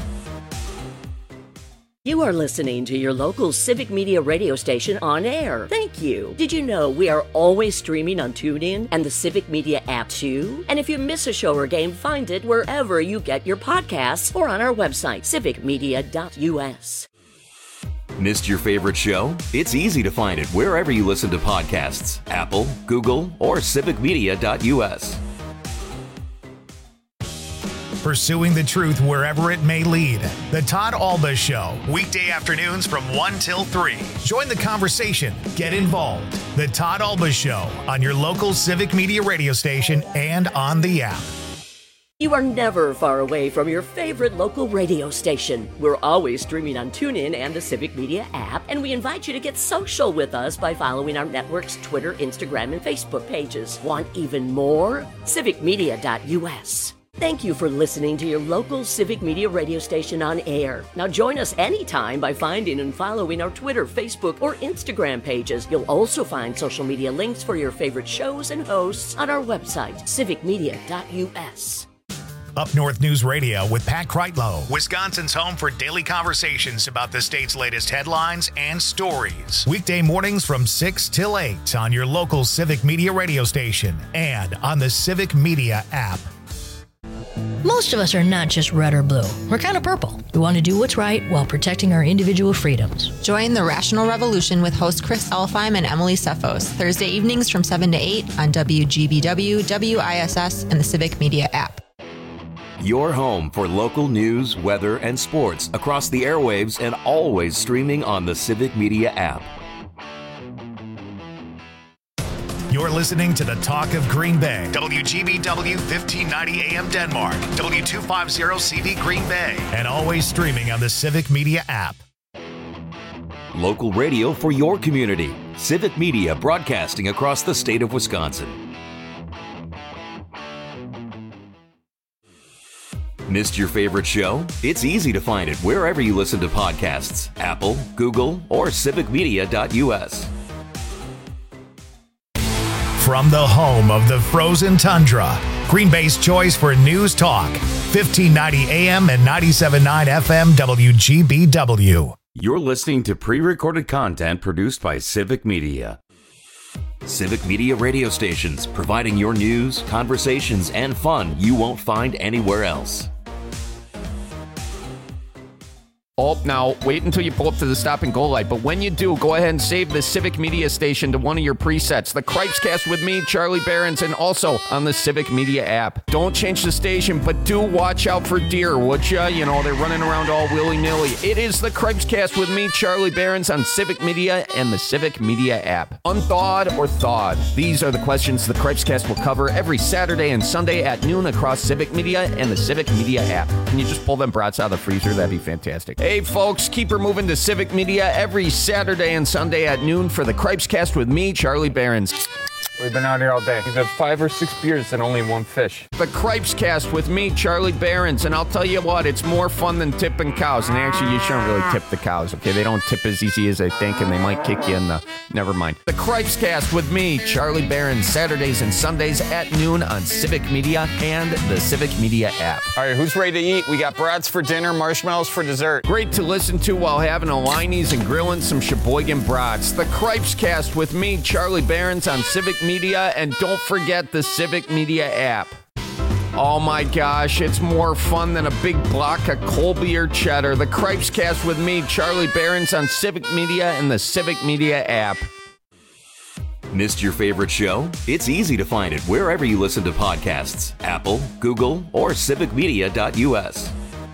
You are listening to your local Civic Media radio station on air. Thank you. Did you know we are always streaming on TuneIn and the Civic Media app too? And if you miss a show or game, find it wherever you get your podcasts or on our website, civic media dot u s. Missed your favorite show? It's easy to find it wherever you listen to podcasts, Apple, Google, or civic media dot u s. Pursuing the truth wherever it may lead. The Todd Alba Show, weekday afternoons from one till three. Join the conversation. Get involved. The Todd Alba Show on your local Civic Media radio station and on the app. You are never far away from your favorite local radio station. We're always streaming on TuneIn and the Civic Media app, and we invite you to get social with us by following our network's Twitter, Instagram, and Facebook pages. Want even more? civic media dot u s. Thank you for listening to your local Civic Media radio station on air. Now join us anytime by finding and following our Twitter, Facebook, or Instagram pages. You'll also find social media links for your favorite shows and hosts on our website, civic media dot u s. Up North News Radio with Pat Kreitlow, Wisconsin's home for daily conversations about the state's latest headlines and stories. Weekday mornings from six till eight on your local Civic Media radio station and on the Civic Media app. Most of us are not just red or blue. We're kind of purple. We want to do what's right while protecting our individual freedoms. Join the Rational Revolution with host Chris Elfheim and Emily Sefos, Thursday evenings from seven to eight on W G B W, W I S S, and the Civic Media app. Your home for local news, weather, and sports across the airwaves and always streaming on the Civic Media app. You're listening to the Talk of Green Bay. W G B W fifteen ninety A M Denmark. W two fifty C V Green Bay. And always streaming on the Civic Media app. Local radio for your community. Civic Media broadcasting across the state of Wisconsin. Missed your favorite show? It's easy to find it wherever you listen to podcasts, Apple, Google, or civic media dot u s. From the home of the frozen tundra, Green Bay's choice for news talk, fifteen ninety A M and ninety-seven point nine F M W G B W. You're listening to pre-recorded content produced by Civic Media. Civic Media radio stations, providing your news, conversations, and fun you won't find anywhere else. Oh, now, wait until you pull up to the stop and go light. But when you do, go ahead and save the Civic Media station to one of your presets. The Cripescast with me, Charlie Behrens, and also on the Civic Media app. Don't change the station, but do watch out for deer, would ya? You know, they're running around all willy-nilly. It is the Cripescast with me, Charlie Behrens, on Civic Media and the Civic Media app. Unthawed or thawed? These are the questions the Cripescast will cover every Saturday and Sunday at noon across Civic Media and the Civic Media app. Can you just pull them brats out of the freezer? That'd be fantastic. Hey, folks, keep her moving to Civic Media every Saturday and Sunday at noon for the Cripescast with me, Charlie Behrens. We've been out here all day. We've had five or six beers and only one fish. The Cripescast with me, Charlie Behrens, and I'll tell you what, it's more fun than tipping cows. And actually, you shouldn't really tip the cows, okay? They don't tip as easy as they think, and they might kick you in the... Never mind. The Cripescast with me, Charlie Behrens, Saturdays and Sundays at noon on Civic Media and the Civic Media app. All right, who's ready to eat? We got brats for dinner, marshmallows for dessert. Great to listen to while having a Liney's and grilling some Sheboygan brats. The Cripescast with me, Charlie Behrens, on Civic Media, and don't forget the Civic Media app. Oh my gosh, it's more fun than a big block of Colby or cheddar. The Cripescast with me, Charlie Behrens, on Civic Media and the Civic Media app. Missed your favorite show? It's easy to find it wherever you listen to podcasts. Apple, Google, or civic media dot U S.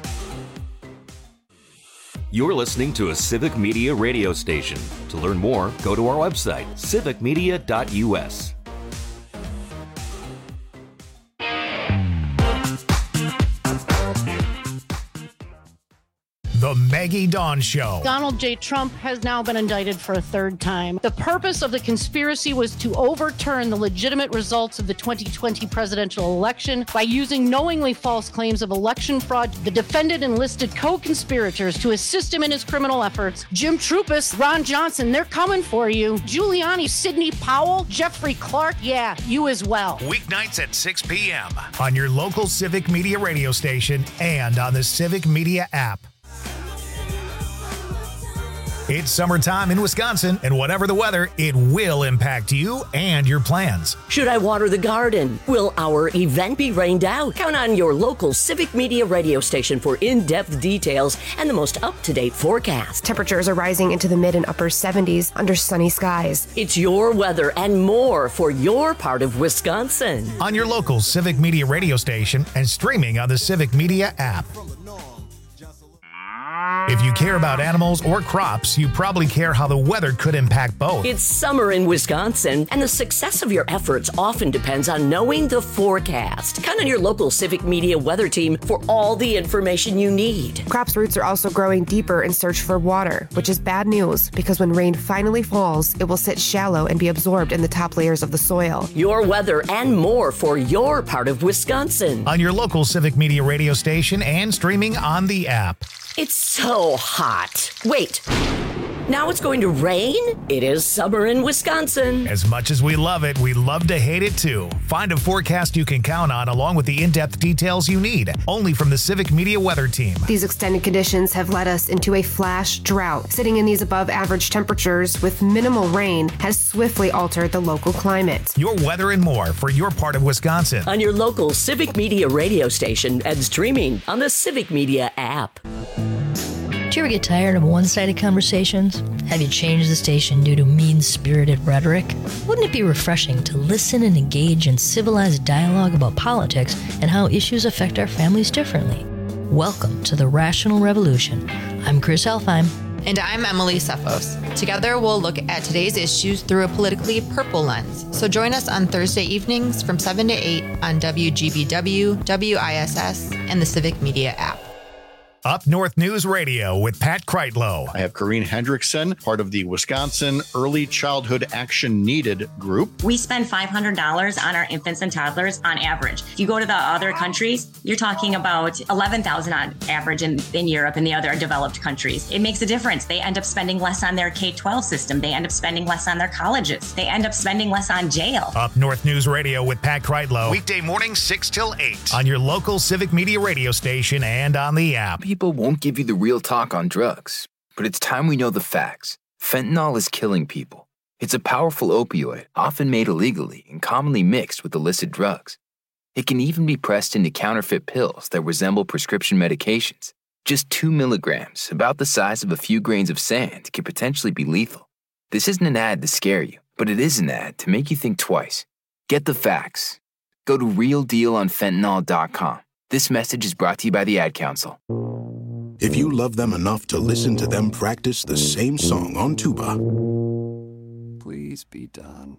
You're listening to a Civic Media radio station. To learn more, go to our website, civic media dot U S. The Maggie Dawn Show. Donald J. Trump has now been indicted for a third time. The purpose of the conspiracy was to overturn the legitimate results of the twenty twenty presidential election by using knowingly false claims of election fraud. The defendant enlisted co-conspirators to assist him in his criminal efforts. Jim Trupis, Ron Johnson, they're coming for you. Giuliani, Sidney Powell, Jeffrey Clark, yeah, you as well. Weeknights at six p.m. on your local Civic Media radio station and on the Civic Media app. It's summertime in Wisconsin, and whatever the weather, it will impact you and your plans. Should I water the garden? Will our event be rained out? Count on your local Civic Media radio station for in-depth details and the most up-to-date forecast. Temperatures are rising into the mid and upper seventies under sunny skies. It's your weather and more for your part of Wisconsin. On your local Civic Media radio station and streaming on the Civic Media app. If you care about animals or crops, you probably care how the weather could impact both. It's summer in Wisconsin, and the success of your efforts often depends on knowing the forecast. Count on your local Civic Media weather team for all the information you need. Crops' roots are also growing deeper in search for water, which is bad news because when rain finally falls, it will sit shallow and be absorbed in the top layers of the soil. Your weather and more for your part of Wisconsin. On your local Civic Media radio station and streaming on the app. It's so hot. Wait, now it's going to rain? It is summer in Wisconsin. As much as we love it, we love to hate it too. Find a forecast you can count on along with the in-depth details you need, only from the Civic Media weather team. These extended conditions have led us into a flash drought. Sitting in these above average temperatures with minimal rain has swiftly altered the local climate. Your weather and more for your part of Wisconsin. On your local Civic Media radio station and streaming on the Civic Media app. Do you ever get tired of one-sided conversations? Have you changed the station due to mean-spirited rhetoric? Wouldn't it be refreshing to listen and engage in civilized dialogue about politics and how issues affect our families differently? Welcome to the Rational Revolution. I'm Chris Elfheim. And I'm Emily Sefos. Together, we'll look at today's issues through a politically purple lens. So join us on Thursday evenings from seven to eight on W G B W, W I S S, and the Civic Media app. Up North News Radio with Pat Kreitlow. I have Corrine Hendrickson, part of the Wisconsin Early Childhood Action Needed group. We spend five hundred dollars on our infants and toddlers on average. If you go to the other countries, you're talking about eleven thousand dollars on average in, in Europe and the other developed countries. It makes a difference. They end up spending less on their K twelve system. They end up spending less on their colleges. They end up spending less on jail. Up North News Radio with Pat Kreitlow. Weekday mornings six till eight on your local Civic Media radio station and on the app. People won't give you the real talk on drugs, but it's time we know the facts. Fentanyl is killing people. It's a powerful opioid, often made illegally and commonly mixed with illicit drugs. It can even be pressed into counterfeit pills that resemble prescription medications. Just two milligrams, about the size of a few grains of sand, can potentially be lethal. This isn't an ad to scare you, but it is an ad to make you think twice. Get the facts. Go to real deal on fentanyl dot com. This message is brought to you by the Ad Council. If you love them enough to listen to them practice the same song on tuba, please be done.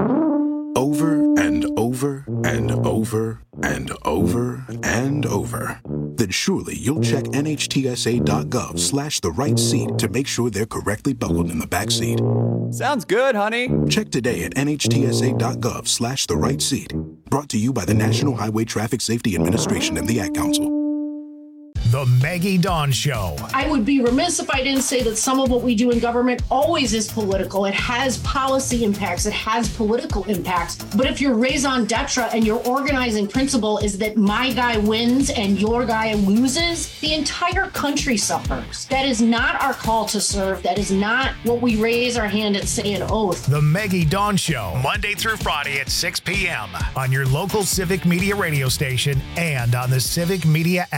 Over and over and over and over and over, then surely you'll check N H T S A dot gov slash the right seat to make sure they're correctly buckled in the back seat. Sounds good, honey. Check today at N H T S A dot gov slash the right seat. Brought to you by the National Highway Traffic Safety Administration and the Ad Council. The Maggie Dawn Show. I would be remiss if I didn't say that some of what we do in government always is political. It has policy impacts. It has political impacts. But if your raison d'etre and your organizing principle is that my guy wins and your guy loses, the entire country suffers. That is not our call to serve. That is not what we raise our hand and say an oath. The Maggie Dawn Show, Monday through Friday at six p.m. on your local Civic Media radio station and on the Civic Media app.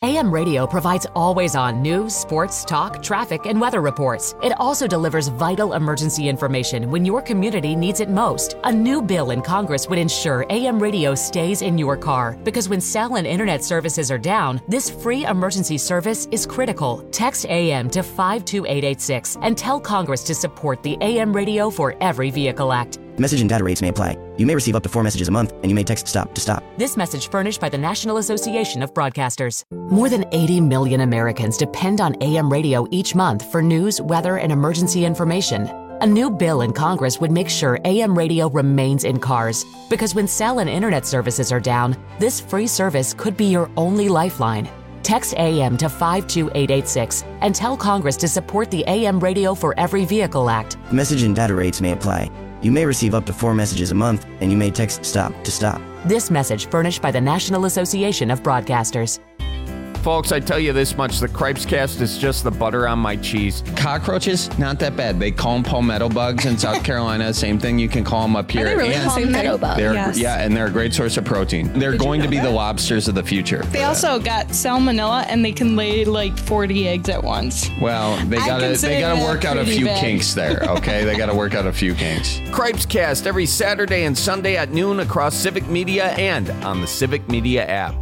A M Radio provides always-on news, sports, talk, traffic, and weather reports. It also delivers vital emergency information when your community needs it most. A new bill in Congress would ensure A M Radio stays in your car, because when cell and internet services are down, this free emergency service is critical. Text A M to five two eight eight six and tell Congress to support the A M Radio for Every Vehicle Act. Message and data rates may apply. You may receive up to four messages a month, and you may text STOP to stop. This message furnished by the National Association of Broadcasters. More than eighty million Americans depend on A M radio each month for news, weather, and emergency information. A new bill in Congress would make sure A M radio remains in cars, because when cell and internet services are down, this free service could be your only lifeline. Text A M to five two eight eight six and tell Congress to support the A M Radio for Every Vehicle Act. Message and data rates may apply. You may receive up to four messages a month, and you may text STOP to stop. This message furnished by the National Association of Broadcasters. Folks, I tell you this much, the Cripescast is just the butter on my cheese. Cockroaches, not that bad. They call them palmetto bugs in South Carolina. Same thing, you can call them up here. Are they really and palmetto bugs? they're, Yes. Yeah, and they're a great source of protein. They're Did you going to know be that? the lobsters of the future. They also got salmonella, and they can lay like forty eggs at once. Well, they I gotta consider they gotta that work out a pretty few bad. kinks there, okay? They gotta work out a few kinks. Cripescast every Saturday and Sunday at noon across Civic Media and on the Civic Media app.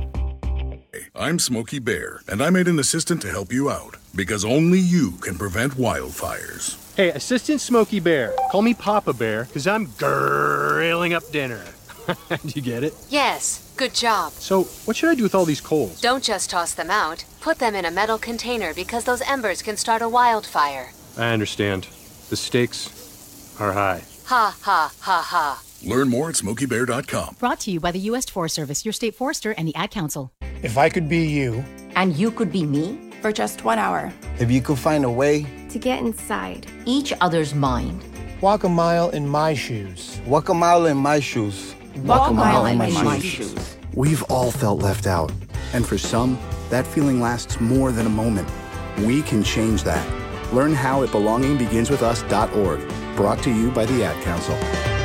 I'm Smokey Bear, and I made an assistant to help you out, because only you can prevent wildfires. Hey, Assistant Smokey Bear. Call me Papa Bear, because I'm grilling up dinner. Do you get it? Yes, good job. So, what should I do with all these coals? Don't just toss them out. Put them in a metal container because those embers can start a wildfire. I understand. The stakes are high. Ha, ha, ha, ha. Learn more at smokey bear dot com. Brought to you by the U S Forest Service, your state forester, and the Ad Council. If I could be you. And you could be me? For just one hour. If you could find a way. To get inside. Each other's mind. Walk a mile in my shoes. Walk a mile in my shoes. Walk, Walk a mile, mile in my, my shoes. shoes. We've all felt left out. And for some, that feeling lasts more than a moment. We can change that. Learn how at belonging begins with us dot org. Brought to you by the Ad Council.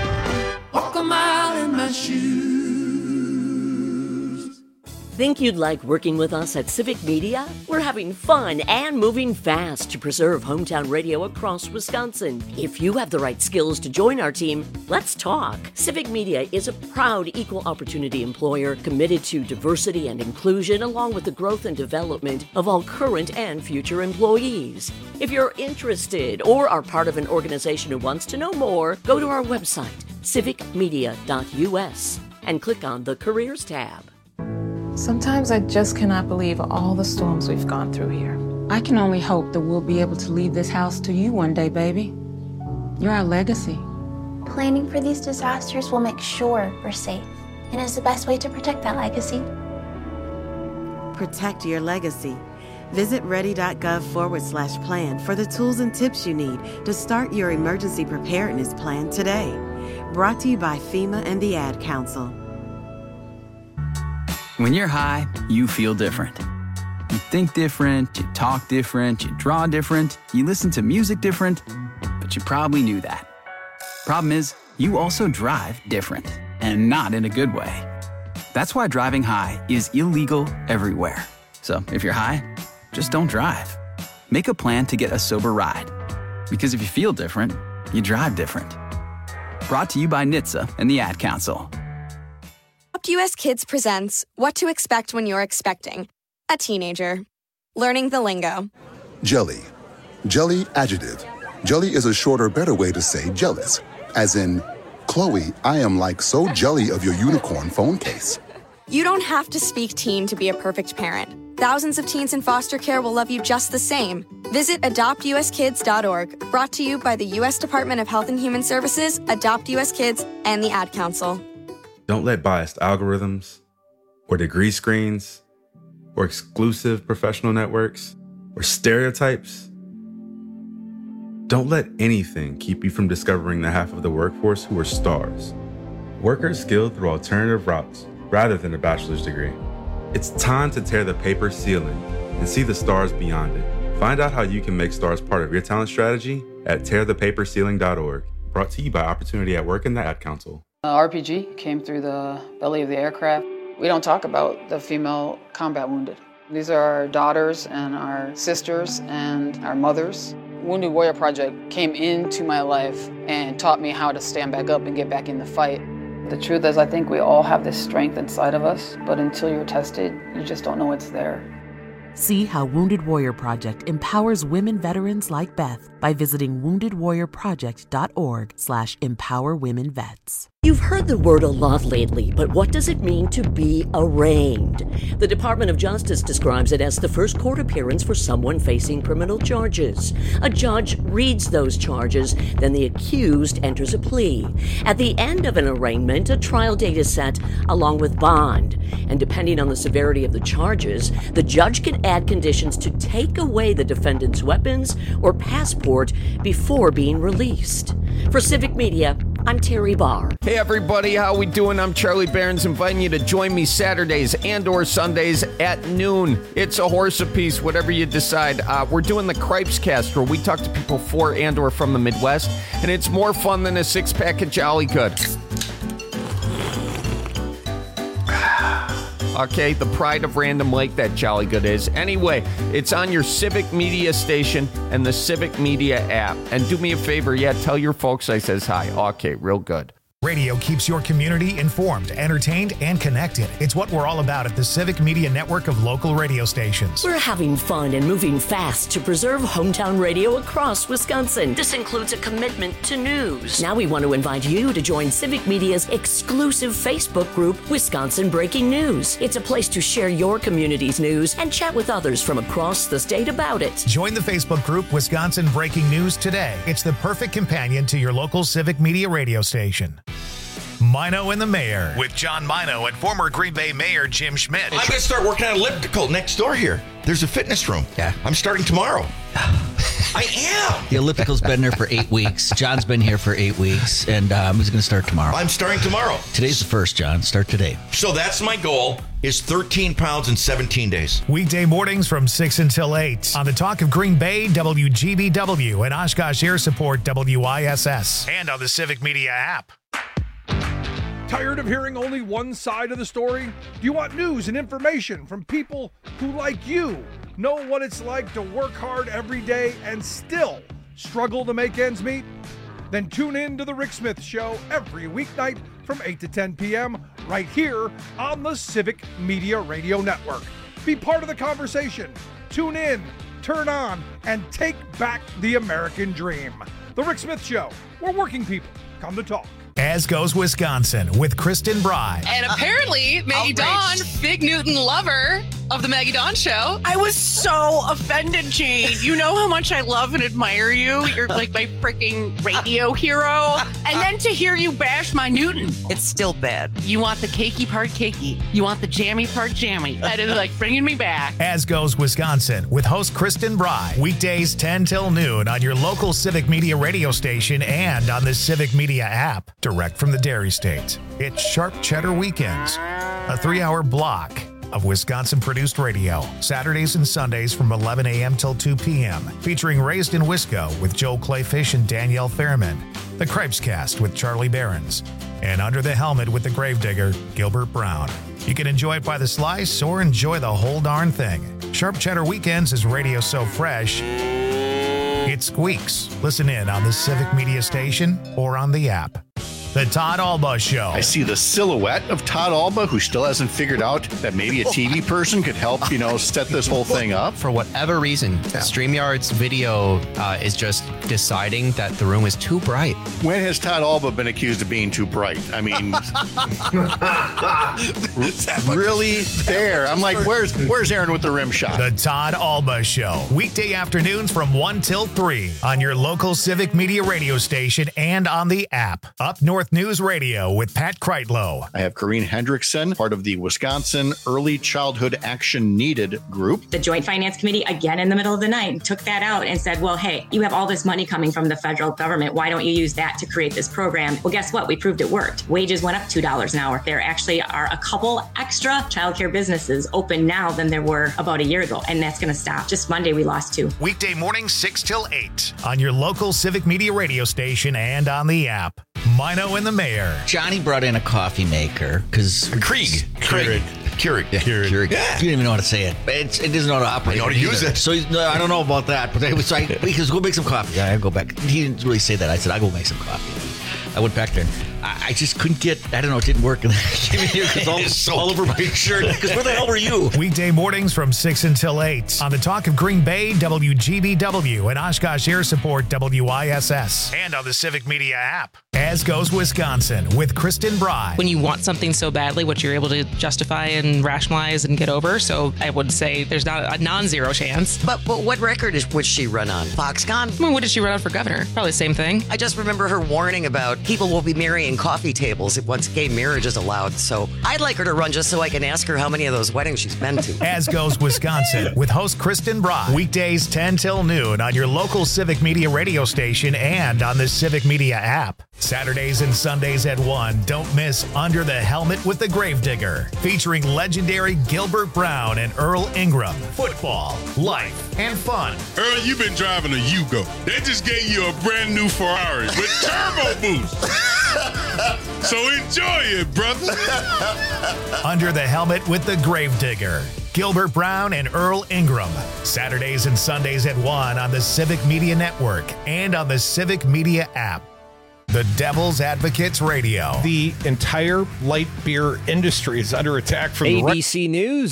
Walk a mile in my shoes. Think you'd like working with us at Civic Media? We're having fun and moving fast to preserve hometown radio across Wisconsin. If you have the right skills to join our team, let's talk. Civic Media is a proud equal opportunity employer committed to diversity and inclusion, along with the growth and development of all current and future employees. If you're interested or are part of an organization who wants to know more, go to our website, civic media dot u s, and click on the Careers tab. Sometimes I just cannot believe all the storms we've gone through here. I can only hope that we'll be able to leave this house to you one day, baby. You're our legacy. Planning for these disasters will make sure we're safe, and is the best way to protect that legacy. Protect your legacy. Visit ready.gov forward slash plan for the tools and tips you need to start your emergency preparedness plan today. Brought to you by FEMA and the Ad Council. When you're high, you feel different. You think different, you talk different, you draw different, you listen to music different, but you probably knew that. Problem is, you also drive different, and not in a good way. That's why driving high is illegal everywhere. So if you're high, just don't drive. Make a plan to get a sober ride. Because if you feel different, you drive different. Brought to you by N H T S A and the Ad Council. Adopt U S Kids presents What to Expect When You're Expecting a Teenager. Learning the lingo. Jelly. Jelly adjective. Jelly is a shorter, better way to say jealous. As in, Chloe, I am like so jelly of your unicorn phone case. You don't have to speak teen to be a perfect parent. Thousands of teens in foster care will love you just the same. Visit adopt u s kids dot org. Brought to you by the U S Department of Health and Human Services, Adopt U S Kids, and the Ad Council. Don't let biased algorithms, or degree screens, or exclusive professional networks, or stereotypes. Don't let anything keep you from discovering the half of the workforce who are stars. Workers skilled through alternative routes rather than a bachelor's degree. It's time to tear the paper ceiling and see the stars beyond it. Find out how you can make stars part of your talent strategy at tear the paper ceiling dot org. Brought to you by Opportunity at Work and the Ad Council. Uh, R P G came through the belly of the aircraft. We don't talk about the female combat wounded. These are our daughters and our sisters and our mothers. Wounded Warrior Project came into my life and taught me how to stand back up and get back in the fight. The truth is, I think we all have this strength inside of us, but until you're tested, you just don't know it's there. See how Wounded Warrior Project empowers women veterans like Beth by visiting wounded warrior project dot org slash empower women vets. You've heard the word a lot lately, but what does it mean to be arraigned? The Department of Justice describes it as the first court appearance for someone facing criminal charges. A judge reads those charges, then the accused enters a plea. At the end of an arraignment, a trial date is set along with bond. And depending on the severity of the charges, the judge can add conditions to take away the defendant's weapons or passport before being released. For Civic Media, I'm Terry Barr. Hey everybody, how we doing? I'm Charlie Behrens, inviting you to join me Saturdays and or Sundays at noon. It's a horse apiece, whatever you decide. Uh, we're doing the Cripes Cast, where we talk to people for and or from the Midwest, and it's more fun than a six-pack of Jolly Good. Okay, the pride of Random Lake, that Jolly Good is. Anyway, it's on your Civic Media station and the Civic Media app. And do me a favor, yeah, tell your folks I says hi. Okay, real good. Radio keeps your community informed, entertained, and connected. It's what we're all about at the Civic Media network of local radio stations. We're having fun and moving fast to preserve hometown radio across Wisconsin. This includes a commitment to news. Now we want to invite you to join Civic Media's exclusive Facebook group, Wisconsin Breaking News. It's a place to share your community's news and chat with others from across the state about it. Join the Facebook group, Wisconsin Breaking News, today. It's the perfect companion to your local Civic Media radio station. Mino and the Mayor with John Mino and former Green Bay Mayor Jim Schmidt. I'm going to start working on elliptical next door here. There's a fitness room. Yeah. I'm starting tomorrow. I am. The elliptical's been there for eight weeks. John's been here for eight weeks, and um, he's going to start tomorrow. I'm starting tomorrow. Today's the first, John. Start today. So that's my goal, is thirteen pounds in seventeen days. Weekday mornings from six until eight on the Talk of Green Bay, W G B W, and Oshkosh Air Support, W I S S, and on the Civic Media app. Tired of hearing only one side of the story? Do you want news and information from people who, like you, know what it's like to work hard every day and still struggle to make ends meet? Then tune in to The Rick Smith Show every weeknight from eight to ten p.m. right here on the Civic Media Radio Network. Be part of the conversation. Tune in, turn on, and take back the American dream. The Rick Smith Show, where working people come to talk. As Goes Wisconsin with Kristen Bry. And apparently, Maggie Dawn, Big Newton lover of the Maggie Dawn Show. I was so offended, Jane. You know how much I love and admire you. You're like my freaking radio hero. And then to hear you bash my Newton. It's still bad. You want the cakey part cakey. You want the jammy part jammy. That is like bringing me back. As Goes Wisconsin with host Kristen Bry. Weekdays ten till noon on your local Civic Media radio station and on the Civic Media app. Direct from the Dairy State. It's Sharp Cheddar Weekends, a three-hour block of Wisconsin-produced radio, Saturdays and Sundays from eleven a.m. till two p.m., featuring Raised in Wisco with Joel Clayfish and Danielle Fairman, the Cripes Cast with Charlie Behrens, and Under the Helmet with the Gravedigger, Gilbert Brown. You can enjoy it by the slice or enjoy the whole darn thing. Sharp Cheddar Weekends is radio so fresh, it squeaks. Listen in on the Civic Media station or on the app. The Todd Alba Show. I see the silhouette of Todd Alba, who still hasn't figured out that maybe a T V person could help, you know, set this whole thing up. For whatever reason, yeah. StreamYard's video uh, is just deciding that the room is too bright. When has Todd Alba been accused of being too bright? I mean, really there. I'm like, where's where's Aaron with the rim shot? The Todd Alba Show. Weekday afternoons from one till three on your local Civic Media radio station and on the app. Up North News Radio with Pat Kreitlow. I have Corrine Hendrickson, part of the Wisconsin Early Childhood Action Needed group. The Joint Finance Committee, again in the middle of the night, took that out and said, well, hey, you have all this money coming from the federal government. Why don't you use that to create this program? Well, guess what? We proved it worked. Wages went up two dollars an hour. There actually are a couple extra childcare businesses open now than there were about a year ago, and that's going to stop. Just Monday, we lost two. Weekday mornings, six till eight on your local Civic Media radio station and on the app. Mino and the Mayor. Johnny brought in a coffee maker because Krieg. Krieg. Keurig. Yeah, Keurig. Keurig. Yeah. You don't even know how to say it. It's, it doesn't know how to operate. You know how to use it. So no, I don't know about that. But I was like, because go make some coffee. Yeah, I go back. He didn't really say that. I said, I'll go make some coffee. I went back there. I, I just couldn't get, I don't know, it didn't work. And I came in here because all, so all over my shirt. Because where the hell were you? Weekday mornings from six until eight on the Talk of Green Bay, W G B W, and Oshkosh Air Support, W I S S. And on the Civic Media app. As Goes Wisconsin with Kristen Bry. When you want something so badly, what you're able to justify and rationalize and get over. So I would say there's not a non-zero chance. But but what record is would she run on? Foxconn? I mean, what did she run on for governor? Probably the same thing. I just remember her warning about people will be marrying coffee tables once gay marriage is allowed. So I'd like her to run just so I can ask her how many of those weddings she's been to. As Goes Wisconsin with host Kristen Bry. Weekdays ten till noon on your local Civic Media radio station and on the Civic Media app. Saturdays and Sundays at one. Don't miss Under the Helmet with the Gravedigger, featuring legendary Gilbert Brown and Earl Ingram. Football, life, and fun. Earl, you've been driving a Yugo. They just gave you a brand new Ferrari with turbo boost. So enjoy it, brother. Under the Helmet with the Gravedigger. Gilbert Brown and Earl Ingram. Saturdays and Sundays at one on the Civic Media Network and on the Civic Media app. The Devil's Advocates Radio. The entire light beer industry is under attack from A B C News.